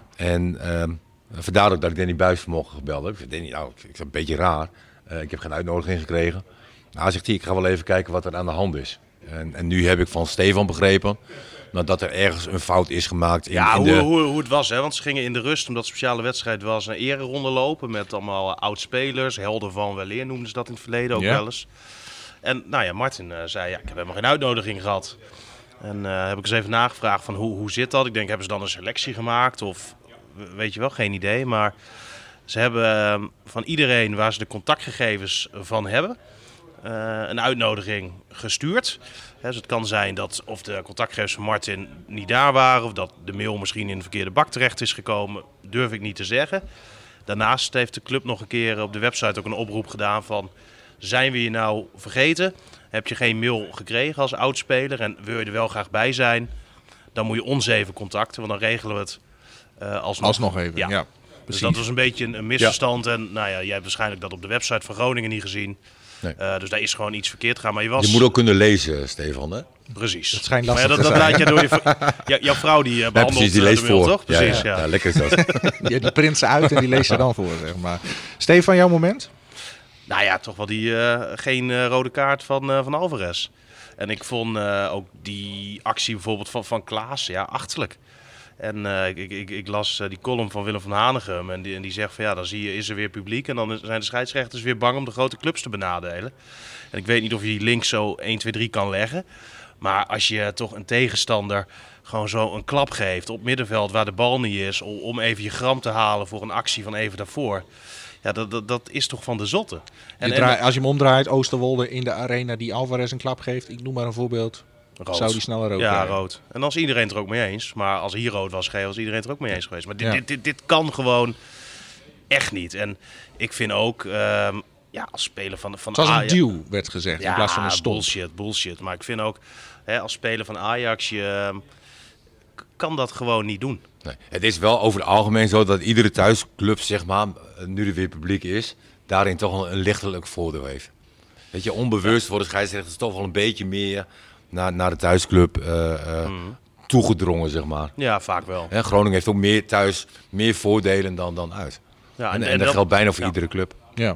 Speaker 4: En ehm, vandaar ook dat ik Danny Buijs vanmorgen gebeld heb. Ik zei, Danny, nou, ik vind het een beetje raar. Uh, ik heb geen uitnodiging gekregen. Nou, zegt hij, ik ga wel even kijken wat er aan de hand is. En, en nu heb ik van Stefan begrepen nou, dat er ergens een fout is gemaakt. In,
Speaker 3: Ja,
Speaker 4: in
Speaker 3: hoe,
Speaker 4: de...
Speaker 3: hoe, hoe het was. Hè? Want ze gingen in de rust, omdat het een speciale wedstrijd was, een ereronde lopen met allemaal oud-spelers. Helden van weleer noemden ze dat in het verleden ook
Speaker 2: Ja.
Speaker 3: wel eens. En nou ja, Martin uh, zei, ja, ik heb helemaal geen uitnodiging gehad. En uh, heb ik eens even nagevraagd van hoe, hoe zit dat? Ik denk, hebben ze dan een selectie gemaakt? Of weet je wel, geen idee. Maar ze hebben uh, van iedereen waar ze de contactgegevens van hebben, uh, een uitnodiging gestuurd. He, dus het kan zijn dat of de contactgegevens van Martin niet daar waren, of dat de mail misschien in de verkeerde bak terecht is gekomen, durf ik niet te zeggen. Daarnaast heeft de club nog een keer op de website ook een oproep gedaan van, zijn we je nou vergeten? Heb je geen mail gekregen als oudspeler en wil je er wel graag bij zijn? Dan moet je ons even contacten, want dan regelen we het uh, alsnog.
Speaker 2: Alsnog even, ja.
Speaker 3: Ja.
Speaker 2: ja
Speaker 3: Dus
Speaker 2: precies.
Speaker 3: dat was een beetje een, een misverstand. En nou ja, jij hebt waarschijnlijk dat op de website van Groningen niet gezien.
Speaker 4: Nee.
Speaker 3: Uh, dus daar is gewoon iets verkeerd gegaan. Maar je was...
Speaker 4: Je moet ook kunnen lezen, Stefan, hè?
Speaker 3: Precies.
Speaker 2: Het schijnt
Speaker 3: Maar ja,
Speaker 2: lastig
Speaker 3: dat,
Speaker 2: te
Speaker 3: dat
Speaker 2: zijn.
Speaker 3: laat je door je... v- ja, jouw vrouw die uh,
Speaker 4: Ja,
Speaker 3: behandelt
Speaker 4: precies, die
Speaker 3: uh,
Speaker 4: leest
Speaker 3: de mail,
Speaker 4: voor.
Speaker 3: toch? Precies,
Speaker 4: ja, ja.
Speaker 3: ja.
Speaker 4: Ja, lekker is dat.
Speaker 2: Ja, die print ze uit en die leest ze dan voor, zeg maar. Stefan, jouw moment?
Speaker 3: Nou ja, toch wel die uh, geen uh, rode kaart van, uh, van Alvarez. En ik vond uh, ook die actie bijvoorbeeld van, van Klaas, ja, achterlijk. En uh, ik, ik, ik las uh, die column van Willem van Hanegem en die, en die zegt van ja, dan zie je, is er weer publiek en dan zijn de scheidsrechters weer bang om de grote clubs te benadelen. En ik weet niet of je die link zo één, twee, drie kan leggen. Maar als je toch een tegenstander gewoon zo een klap geeft op middenveld waar de bal niet is, om, om even je gram te halen voor een actie van even daarvoor. Ja, dat, dat, dat is toch van de zotte. En,
Speaker 2: Je
Speaker 3: en-
Speaker 2: draai- als je hem omdraait, Oosterwolde in de arena die Alvarez een klap geeft. Ik noem maar een voorbeeld.
Speaker 3: rood.
Speaker 2: Zou die sneller rood
Speaker 3: Ja,
Speaker 2: krijgen?
Speaker 3: rood. En dan is iedereen het er ook mee eens. Maar als hier rood was gegeven, was iedereen het er ook mee eens geweest. Maar dit,
Speaker 2: Ja.
Speaker 3: dit, dit, dit kan gewoon echt niet. En ik vind ook, ehm, ja, als speler van, van
Speaker 2: Het was een
Speaker 3: Ajax-
Speaker 2: duw, werd gezegd, in plaats van een stomp.
Speaker 3: bullshit, bullshit. Maar ik vind ook, hè, als speler van Ajax, je ehm, k- kan dat gewoon niet doen.
Speaker 4: Nee. Het is wel over het algemeen zo dat iedere thuisclub, zeg maar, nu er weer publiek is, daarin toch wel een lichtelijk voordeel heeft. Weet je, onbewust worden scheidsrechters toch wel een beetje meer naar, naar de thuisclub uh, uh,
Speaker 3: Mm.
Speaker 4: toegedrongen, zeg maar.
Speaker 3: Ja, vaak wel.
Speaker 4: Hè, Groningen heeft ook meer thuis, meer voordelen dan, dan uit.
Speaker 3: Ja,
Speaker 4: en, en, dat geldt bijna voor
Speaker 3: ja.
Speaker 4: iedere club.
Speaker 2: Ja.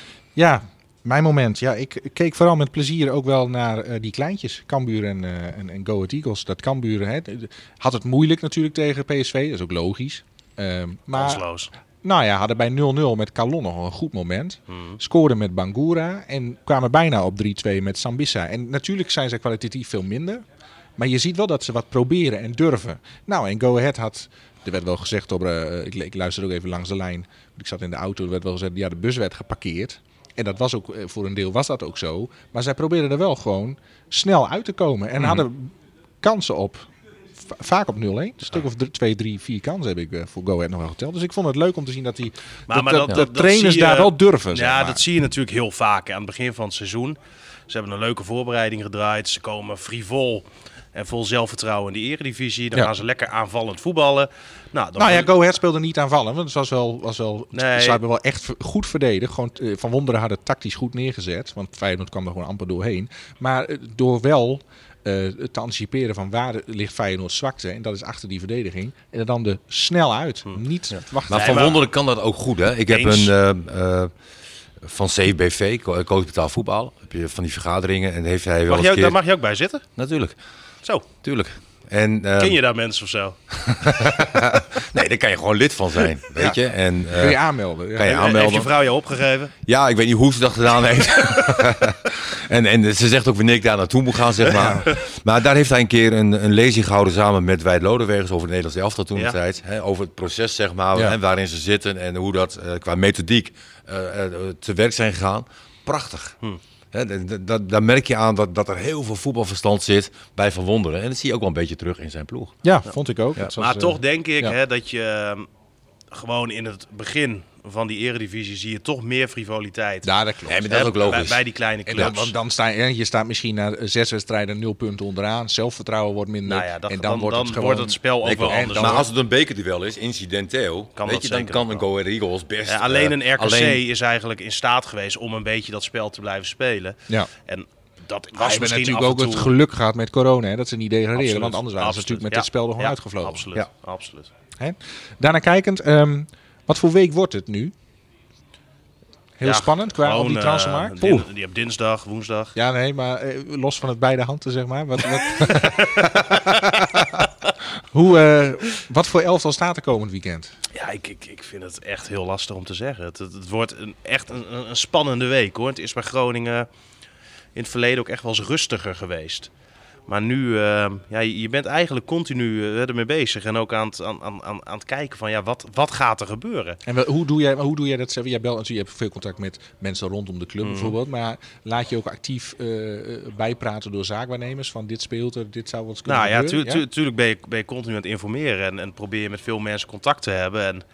Speaker 2: Ja, mijn moment. Ja, ik keek vooral met plezier ook wel naar uh, die kleintjes. Cambuur en, uh, en, en Go Ahead Eagles. Dat Cambuur hè, had het moeilijk natuurlijk tegen P S V. Dat is ook logisch. Um, maar
Speaker 3: Kansloos.
Speaker 2: nou ja, hadden bij nul nul met Calon nog een goed moment.
Speaker 3: Hmm.
Speaker 2: Scoorden met Bangura en kwamen bijna op drie twee met Sambisa. En natuurlijk zijn ze kwalitatief veel minder. Maar je ziet wel dat ze wat proberen en durven. Nou, en Go Ahead had... Er werd wel gezegd, op, uh, ik, ik luisterde ook even langs de lijn. Ik zat in de auto, er werd wel gezegd, ja, de bus werd geparkeerd. En dat was ook, voor een deel was dat ook zo. Maar zij probeerden er wel gewoon snel uit te komen. En
Speaker 4: Mhm.
Speaker 2: hadden kansen op, va- vaak op nul één. Een stuk of drie, twee, drie, vier kansen heb ik uh, voor Go Ahead nog wel geteld. Dus ik vond het leuk om te zien dat die
Speaker 3: Maar-
Speaker 2: dat,
Speaker 3: maar
Speaker 2: dat,
Speaker 3: dat-
Speaker 2: dat
Speaker 3: dat- dat
Speaker 2: trainers
Speaker 3: zie je-
Speaker 2: daar wel durven. Zeg
Speaker 3: Ja,
Speaker 2: maar.
Speaker 3: dat zie je natuurlijk heel vaak aan het begin van het seizoen. Ze hebben een leuke voorbereiding gedraaid. Ze komen frivol en vol zelfvertrouwen in de eredivisie. Dan
Speaker 2: Ja.
Speaker 3: gaan ze lekker aanvallend voetballen. Nou, dan
Speaker 2: Nou ja, Go Ahead speelde niet aanvallen. Want het was wel, was wel,
Speaker 3: Nee.
Speaker 2: ze hebben wel echt v- goed verdedigd. Gewoon, eh, Van Wonderen had het tactisch goed neergezet. Want Feyenoord kwam er gewoon amper doorheen. Maar eh, door wel eh, te anticiperen van waar ligt Feyenoord zwakte. En dat is achter die verdediging. En er dan er snel uit. Niet wachten.
Speaker 4: Maar
Speaker 3: Nee,
Speaker 4: Van
Speaker 3: maar-
Speaker 4: Wonderen kan dat ook goed, hè? Ik heb
Speaker 3: Eens.
Speaker 4: een, uh, uh, van C B V, Co- Coach Betaald Voetbal. Heb je van die vergaderingen en heeft hij wel
Speaker 3: Mag
Speaker 4: eens
Speaker 3: je, ook-
Speaker 4: keer...
Speaker 3: daar mag je ook bij zitten?
Speaker 4: Natuurlijk,
Speaker 3: Zo,
Speaker 4: tuurlijk. En, uh,
Speaker 3: ken je daar mensen of zo?
Speaker 4: nee, daar kan je gewoon lid van zijn, weet je. En, uh,
Speaker 2: Kun je aanmelden. Ja.
Speaker 4: kan je
Speaker 3: Heeft je
Speaker 4: aanmelden.
Speaker 3: vrouw jou opgegeven?
Speaker 4: Ja, ik weet niet hoe ze dat gedaan heeft. en, en ze zegt ook wanneer ik daar naartoe moet gaan, zeg maar. Maar daar heeft hij een keer een, een lezing gehouden samen met Wijd Lodewegers over het Nederlands elftal toen de
Speaker 3: Ja.
Speaker 4: tijd. Hè, over het proces, zeg maar,
Speaker 2: Ja.
Speaker 4: hè, waarin ze zitten en hoe dat uh, qua methodiek uh, uh, te werk zijn gegaan. Prachtig.
Speaker 3: Hm.
Speaker 4: Hè, d- d- d- daar merk je aan dat, dat er heel veel voetbalverstand zit bij Van Wonderen. En dat zie je ook wel een beetje terug in zijn ploeg.
Speaker 2: Ja, vond ik ook.
Speaker 4: Ja.
Speaker 2: Het was,
Speaker 3: Maar
Speaker 2: eh,
Speaker 3: toch denk ik
Speaker 2: ja.
Speaker 3: hè, dat je um, gewoon in het begin van die eredivisie zie je toch meer frivoliteit.
Speaker 2: Ja, dat klopt.
Speaker 4: Nee, maar dat is
Speaker 3: Hè,
Speaker 4: ook logisch.
Speaker 3: Bij, bij die kleine
Speaker 2: En
Speaker 3: clubs.
Speaker 2: dan, dan, dan sta je, je staat misschien na zes wedstrijden nul punten onderaan. Zelfvertrouwen wordt minder.
Speaker 3: nou ja, dat,
Speaker 2: en
Speaker 3: dan,
Speaker 2: dan, wordt het gewoon...
Speaker 3: wordt het spel ook
Speaker 4: Nee,
Speaker 3: wel
Speaker 4: klopt.
Speaker 3: anders.
Speaker 2: dan-
Speaker 4: maar als het een bekerduel is, incidenteel,
Speaker 3: Kan
Speaker 4: weet
Speaker 3: dat
Speaker 4: je, dan
Speaker 3: zeker
Speaker 4: kan
Speaker 3: ook
Speaker 4: een
Speaker 3: wel.
Speaker 4: Go Ahead Eagles best...
Speaker 3: Ja, alleen een
Speaker 4: eh,
Speaker 3: R K C
Speaker 4: alleen-
Speaker 3: is eigenlijk in staat geweest om een beetje dat spel te blijven spelen.
Speaker 2: Ja.
Speaker 3: En dat
Speaker 2: We
Speaker 3: was
Speaker 2: hebben
Speaker 3: misschien
Speaker 2: natuurlijk
Speaker 3: af
Speaker 2: ook
Speaker 3: en
Speaker 2: het
Speaker 3: toe...
Speaker 2: geluk gehad met corona. Hè, dat ze niet degraderen.
Speaker 3: Absoluut,
Speaker 2: Want anders waren ze
Speaker 3: absoluut.
Speaker 2: natuurlijk met
Speaker 3: Ja,
Speaker 2: dit spel er gewoon
Speaker 3: ja,
Speaker 2: uitgevlogen.
Speaker 3: Absoluut,
Speaker 2: Ja.
Speaker 3: absoluut.
Speaker 2: Hè? Daarna kijkend. ehm, wat voor week wordt het nu? Heel
Speaker 3: Ja,
Speaker 2: spannend qua
Speaker 3: gewoon,
Speaker 2: op die
Speaker 3: eh,
Speaker 2: transfermarkt.
Speaker 3: din-
Speaker 2: Oeh.
Speaker 3: Je hebt dinsdag, woensdag.
Speaker 2: Ja, nee, maar eh, los van het beide handen, zeg maar. Wat, wat, Hoe, eh, wat voor elftal staat er komend weekend?
Speaker 3: Ja, ik, ik, ik vind het echt heel lastig om te zeggen. Het, het, het wordt een, echt een, een een spannende week, hoor. Het is bij Groningen in het verleden ook echt wel eens rustiger geweest. Maar nu, eh, ja, je je bent eigenlijk continu eh, ermee bezig. En ook aan het, aan, aan, aan aan het kijken van, ja, wat, wat gaat er gebeuren?
Speaker 2: En wel- hoe doe jij, hoe doe jij dat? Jij belt natuurlijk, je hebt veel contact met mensen rondom de club
Speaker 3: Mm.
Speaker 2: bijvoorbeeld. Maar laat je ook actief eh, eh, bijpraten door zaakwaarnemers van dit speelt er, dit zou wat kunnen
Speaker 3: Nou ja,
Speaker 2: gebeuren?
Speaker 3: tu- tu- tuurlijk ben je, ben je continu aan het informeren. En, en probeer je met veel mensen contact te hebben. En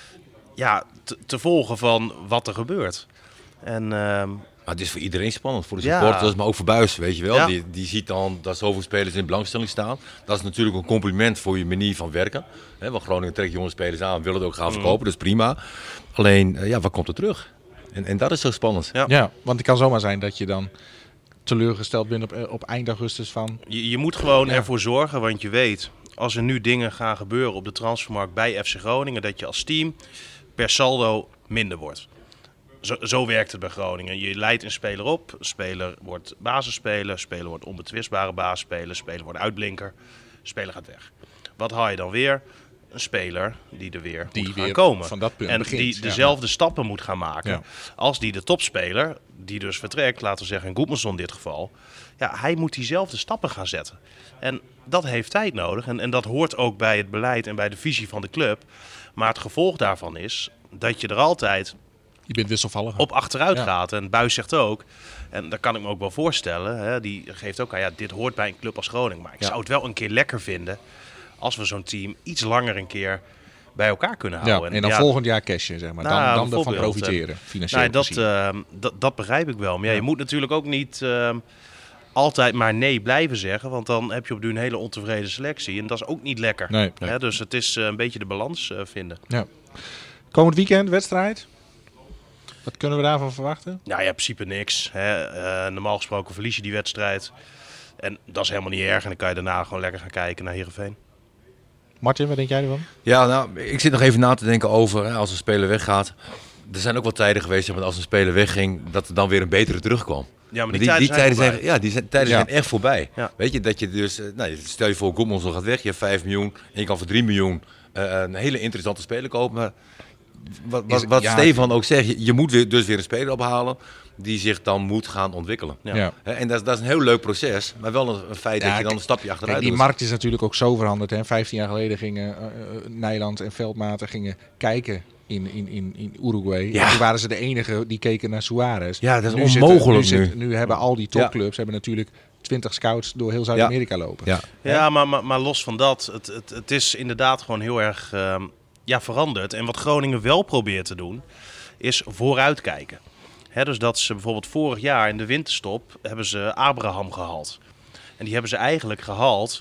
Speaker 3: ja, te, te volgen van wat er gebeurt. En ehm,
Speaker 4: Maar het is voor iedereen spannend. Voor de
Speaker 3: Ja.
Speaker 4: supporters, maar ook voor Buis, weet je wel.
Speaker 3: Ja.
Speaker 4: Die, die ziet dan dat zoveel spelers in belangstelling staan. Dat is natuurlijk een compliment voor je manier van werken. He, want Groningen trekt jonge spelers aan, willen het ook gaan verkopen, dat is prima. Alleen, eh, ja, wat komt er terug? En, en dat is zo spannend.
Speaker 3: Ja.
Speaker 2: Ja, want het kan zomaar zijn dat je dan teleurgesteld bent op, eh, op eind augustus van...
Speaker 3: je, je moet gewoon
Speaker 2: Ja.
Speaker 3: ervoor zorgen, want je weet... als er nu dingen gaan gebeuren op de transfermarkt bij F C Groningen... dat je als team per saldo minder wordt. Zo, zo werkt het bij Groningen. Je leidt een speler op, een speler wordt basisspeler... een speler wordt onbetwistbare basisspeler, een speler wordt uitblinker... een speler gaat weg. Wat haal je dan weer? Een speler die er weer
Speaker 2: Die
Speaker 3: moet
Speaker 2: weer
Speaker 3: gaan komen.
Speaker 2: van dat punt
Speaker 3: en
Speaker 2: begint,
Speaker 3: die
Speaker 2: ja.
Speaker 3: dezelfde stappen moet gaan maken
Speaker 2: Ja.
Speaker 3: als die de topspeler, die dus vertrekt, laten we zeggen in Goedmanson in dit geval. Ja, hij moet diezelfde stappen gaan zetten. En dat heeft tijd nodig. En, en dat hoort ook bij het beleid en bij de visie van de club. Maar het gevolg daarvan is dat je er altijd
Speaker 2: Je bent wisselvallig.
Speaker 3: op achteruit
Speaker 2: Ja.
Speaker 3: gaat. En Buis zegt ook, en daar kan ik me ook wel voorstellen, hè, die geeft ook aan, ja, dit hoort bij een club als Groningen. Maar ik
Speaker 2: Ja.
Speaker 3: zou het wel een keer lekker vinden als we zo'n team iets langer een keer bij elkaar kunnen
Speaker 2: Ja,
Speaker 3: houden.
Speaker 2: en dan
Speaker 3: ja,
Speaker 2: volgend jaar cashen, zeg maar.
Speaker 3: Nou,
Speaker 2: dan dan ervan
Speaker 3: bijvoorbeeld,
Speaker 2: profiteren,
Speaker 3: en-
Speaker 2: financieel
Speaker 3: nou, dat,
Speaker 2: gezien.
Speaker 3: ehm, dat, dat begrijp ik wel. Maar ja, je
Speaker 2: Ja.
Speaker 3: moet natuurlijk ook niet ehm, altijd maar nee blijven zeggen. Want dan heb je op duur een hele ontevreden selectie. En dat is ook niet lekker.
Speaker 2: Nee.
Speaker 3: Hè, dus het is eh, een beetje de balans eh, vinden.
Speaker 2: Ja. Komend weekend, wedstrijd. Wat kunnen we daarvan verwachten?
Speaker 3: Nou ja, in principe niks. Hè. Eh, normaal gesproken verlies je die wedstrijd. En dat is helemaal niet erg. En dan kan je daarna gewoon lekker gaan kijken naar Heerenveen.
Speaker 2: Martin, wat denk jij ervan?
Speaker 4: Ja, nou, ik zit nog even na te denken over hè, als een speler weggaat. Er zijn ook wel tijden geweest, zeg maar, als een speler wegging, dat er dan weer een betere terugkwam.
Speaker 3: Ja, maar
Speaker 4: Maar
Speaker 3: die,
Speaker 4: die,
Speaker 3: tijden, zijn
Speaker 4: zijn, ja, die zijn, tijden
Speaker 2: Ja.
Speaker 4: zijn echt voorbij.
Speaker 3: Ja.
Speaker 4: Weet je, dat je dus, eh, nou, stel je voor, Goedmanson gaat weg, je hebt vijf miljoen en je kan voor drie miljoen eh, een hele interessante speler kopen. Maar wat, wat,
Speaker 2: Is-
Speaker 4: wat
Speaker 2: ja,
Speaker 4: Stefan ook zegt, je, je moet weer, dus weer een speler ophalen die zich dan moet gaan ontwikkelen.
Speaker 3: Ja.
Speaker 2: Ja.
Speaker 4: Hè, en dat, is- dat is een heel leuk proces, maar wel een, een feit
Speaker 2: Ja,
Speaker 4: dat je dan
Speaker 2: kijk-
Speaker 4: een stapje achteruit
Speaker 2: Kijk, die
Speaker 4: doet.
Speaker 2: markt is natuurlijk ook zo veranderd. Hè. Vijftien jaar geleden gingen eh, eh, Nijland en Veldmaten gingen kijken in, in, in, in Uruguay.
Speaker 4: Ja.
Speaker 2: En toen waren ze de enige die keken naar Suarez.
Speaker 4: Ja, dat is
Speaker 2: Nu
Speaker 4: onmogelijk
Speaker 2: zitten- nu.
Speaker 4: nu.
Speaker 2: zit- nu hebben al die topclubs hebben natuurlijk twintig scouts door heel Zuid-Amerika lopen.
Speaker 4: Ja.
Speaker 3: Ja, maar, maar, maar los van dat, het, het, het is inderdaad gewoon heel erg ehm, ja, veranderd. En wat Groningen wel probeert te doen, is vooruitkijken. Hè, dus dat ze bijvoorbeeld vorig jaar in de winterstop hebben ze Abraham gehaald. En die hebben ze eigenlijk gehaald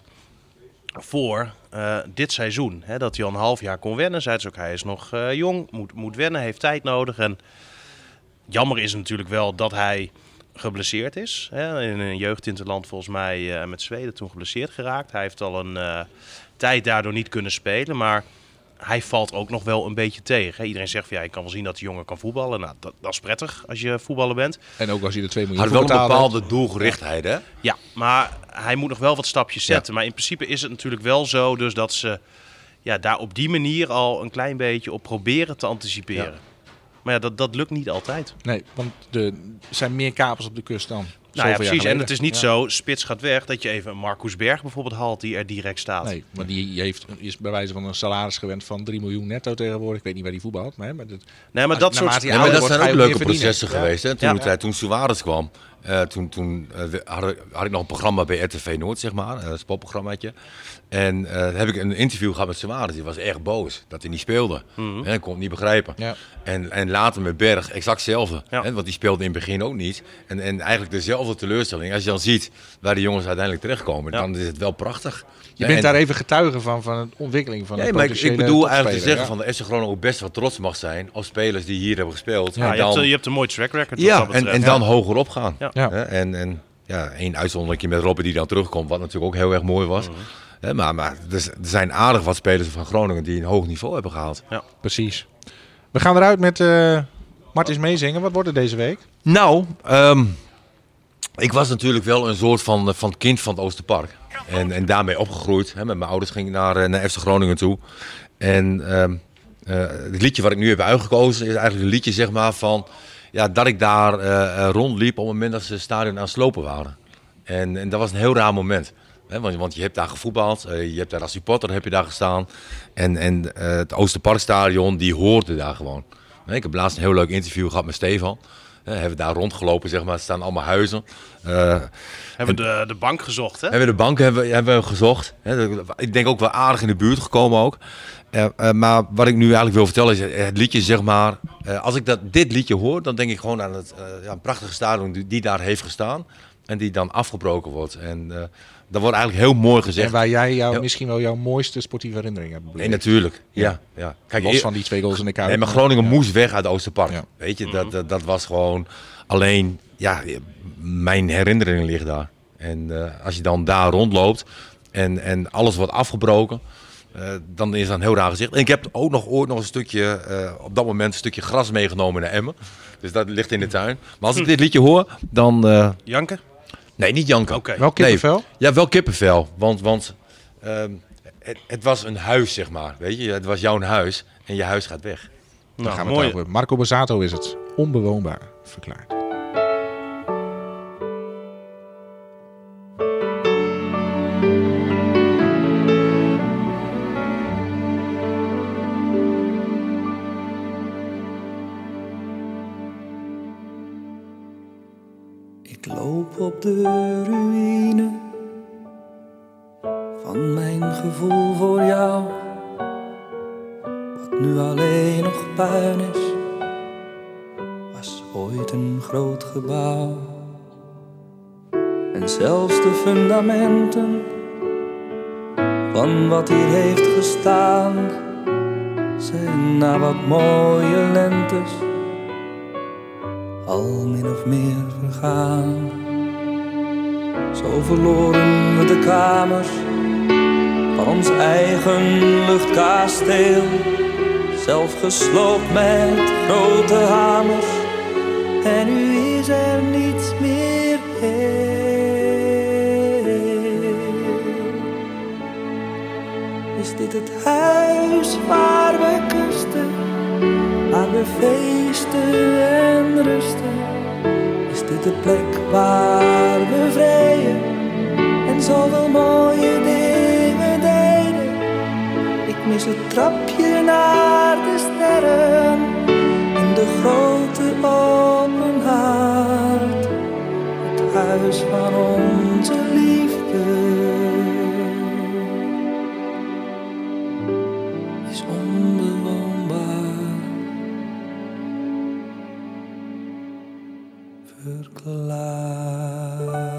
Speaker 3: voor eh, dit seizoen. Hè, dat hij al een half jaar kon wennen. Zeiden ze ook, hij is nog eh, jong, moet, moet wennen, heeft tijd nodig. En jammer is natuurlijk wel dat hij geblesseerd is. Hè, in een jeugdinterland volgens mij eh, met Zweden toen geblesseerd geraakt. Hij heeft al een eh, tijd daardoor niet kunnen spelen. Maar hij valt ook nog wel een beetje tegen. Hè. Iedereen zegt van ja, ik kan wel zien dat de jongen kan voetballen. Nou, dat, dat is prettig als je voetballer bent.
Speaker 2: En ook als je er twee miljoen
Speaker 4: Had
Speaker 2: voor
Speaker 4: wel een
Speaker 2: betaald
Speaker 4: bepaalde doelgerichtheid, hè?
Speaker 3: Ja, maar hij moet nog wel wat stapjes zetten. Ja. Maar in principe is het natuurlijk wel zo dus dat ze ja, daar op die manier al een klein beetje op proberen te anticiperen. Ja. Maar ja, dat, dat lukt niet altijd.
Speaker 2: Nee, want er zijn meer kapers op de kust dan.
Speaker 3: Nou ja, precies. En het is niet ja. zo, spits gaat weg, dat je even een Marcus Berg bijvoorbeeld haalt die er direct staat.
Speaker 2: Nee, maar die heeft, is bij wijze van een salaris gewend van drie miljoen netto tegenwoordig. Ik weet niet waar die voetbalt. Maar, maar, dat,
Speaker 3: nee, maar dat soort...
Speaker 2: Ja,
Speaker 4: ja, maar dat wordt, zijn ook leuke processen ja. geweest. Hè? Toen,
Speaker 3: ja.
Speaker 4: tijd, toen Suarez kwam, uh, toen, toen uh, had, had ik nog een programma bij R T V Noord, zeg maar. Een spotprogrammaatje. En uh, heb ik een interview gehad met Suarez. Die was echt boos dat hij niet speelde. Mm-hmm. En ik kon het niet begrijpen. Ja. En, en later met Berg exact hetzelfde. Ja. Hè? Want die speelde in het begin ook niet. En, en eigenlijk dezelfde teleurstelling. Als je dan ziet waar de jongens uiteindelijk terechtkomen, ja. dan is het wel prachtig.
Speaker 2: Je bent en, daar even getuige van, van de ontwikkeling van
Speaker 4: nee,
Speaker 2: de
Speaker 4: maar ik, ik bedoel eigenlijk te zeggen
Speaker 2: ja.
Speaker 4: van de F C Groningen ook best wel trots mag zijn op spelers die hier hebben gespeeld.
Speaker 3: Ja,
Speaker 4: en
Speaker 3: je,
Speaker 4: dan,
Speaker 3: hebt, je hebt een mooi track record.
Speaker 4: Ja, en, en dan ja. hoger op gaan.
Speaker 3: Ja.
Speaker 4: Ja. En, en ja, één uitzonderingje met Robben die dan terugkomt, wat natuurlijk ook heel erg mooi was. Mm-hmm. He, maar maar er zijn aardig wat spelers van Groningen die een hoog niveau hebben gehaald.
Speaker 2: Ja, precies. We gaan eruit met uh, Martins meezingen. Wat wordt er deze week?
Speaker 4: Nou, um, ik was natuurlijk wel een soort van, van kind van het Oosterpark. En, en daarmee opgegroeid. He, met mijn ouders ging ik naar, naar F C Groningen toe. En um, uh, het liedje wat ik nu heb uitgekozen is eigenlijk een liedje zeg maar, van... Ja, dat ik daar uh, rondliep op het moment dat ze het stadion aan het slopen waren. En, en dat was een heel raar moment. He, want, want je hebt daar gevoetbald, uh, je hebt daar als supporter heb je daar gestaan. En, en uh, het Oosterparkstadion, die hoorde daar gewoon. He, ik heb laatst een heel leuk interview gehad met Stefan. He, hebben we daar rondgelopen, zeg maar. Er staan allemaal huizen. Uh,
Speaker 3: hebben we de, de bank gezocht, hè?
Speaker 4: Hebben we de bank hebben, hebben we gezocht. He, ik denk ook wel aardig in de buurt gekomen ook. Uh, uh, maar wat ik nu eigenlijk wil vertellen is het liedje, zeg maar. Uh, als ik dat, dit liedje hoor, dan denk ik gewoon aan het uh, ja, een prachtige stadion die, die daar heeft gestaan. En die dan afgebroken wordt. En uh, dat wordt eigenlijk heel mooi gezegd.
Speaker 2: En waar jij jou, heel... misschien wel jouw mooiste sportieve herinnering hebt beleefd.
Speaker 4: Nee, natuurlijk. Ja, ja. Ja.
Speaker 2: Kijk, los van die twee goals in de Kuip.
Speaker 4: Nee, maar Groningen ja. moest weg uit Oosterpark. Ja. Weet je,
Speaker 3: Mm-hmm.
Speaker 4: dat, dat, dat was gewoon alleen... Ja, mijn herinnering ligt daar. En uh, als je dan daar rondloopt en, en alles wordt afgebroken... Uh, dan is dat een heel raar gezicht. En ik heb ook nog ooit nog een stukje... Uh, op dat moment een stukje gras meegenomen naar Emmen. Dus dat ligt in de tuin. Maar als ik dit liedje hoor, dan... Uh,
Speaker 3: Janken?
Speaker 4: Nee, niet janken.
Speaker 3: Okay.
Speaker 2: Wel kippenvel?
Speaker 4: Nee, ja, wel kippenvel. Want, want uh, het, het was een huis, zeg maar. Weet je, het was jouw huis en je huis gaat weg.
Speaker 2: Nou, dan gaan we mooi. Het over. Marco Bazzato is het onbewoonbaar verklaard.
Speaker 5: Ik loop op de ruïne van mijn gevoel voor jou. Wat nu alleen nog puin is, was ooit een groot gebouw. En zelfs de fundamenten van wat hier heeft gestaan zijn na wat mooie lentes al min of meer vergaan. Zo verloren we de kamers van ons eigen luchtkasteel, zelf gesloopt met grote hamers, en nu is er niets meer heel. Is dit het huis waar we kusten, waar we feesten en rusten? Is dit de plek waar we vreden en zoveel mooie dingen deden? Ik mis het trapje naar de sterren en de grote open haard, het huis van onze liefde is onbewoonbaar verklaard.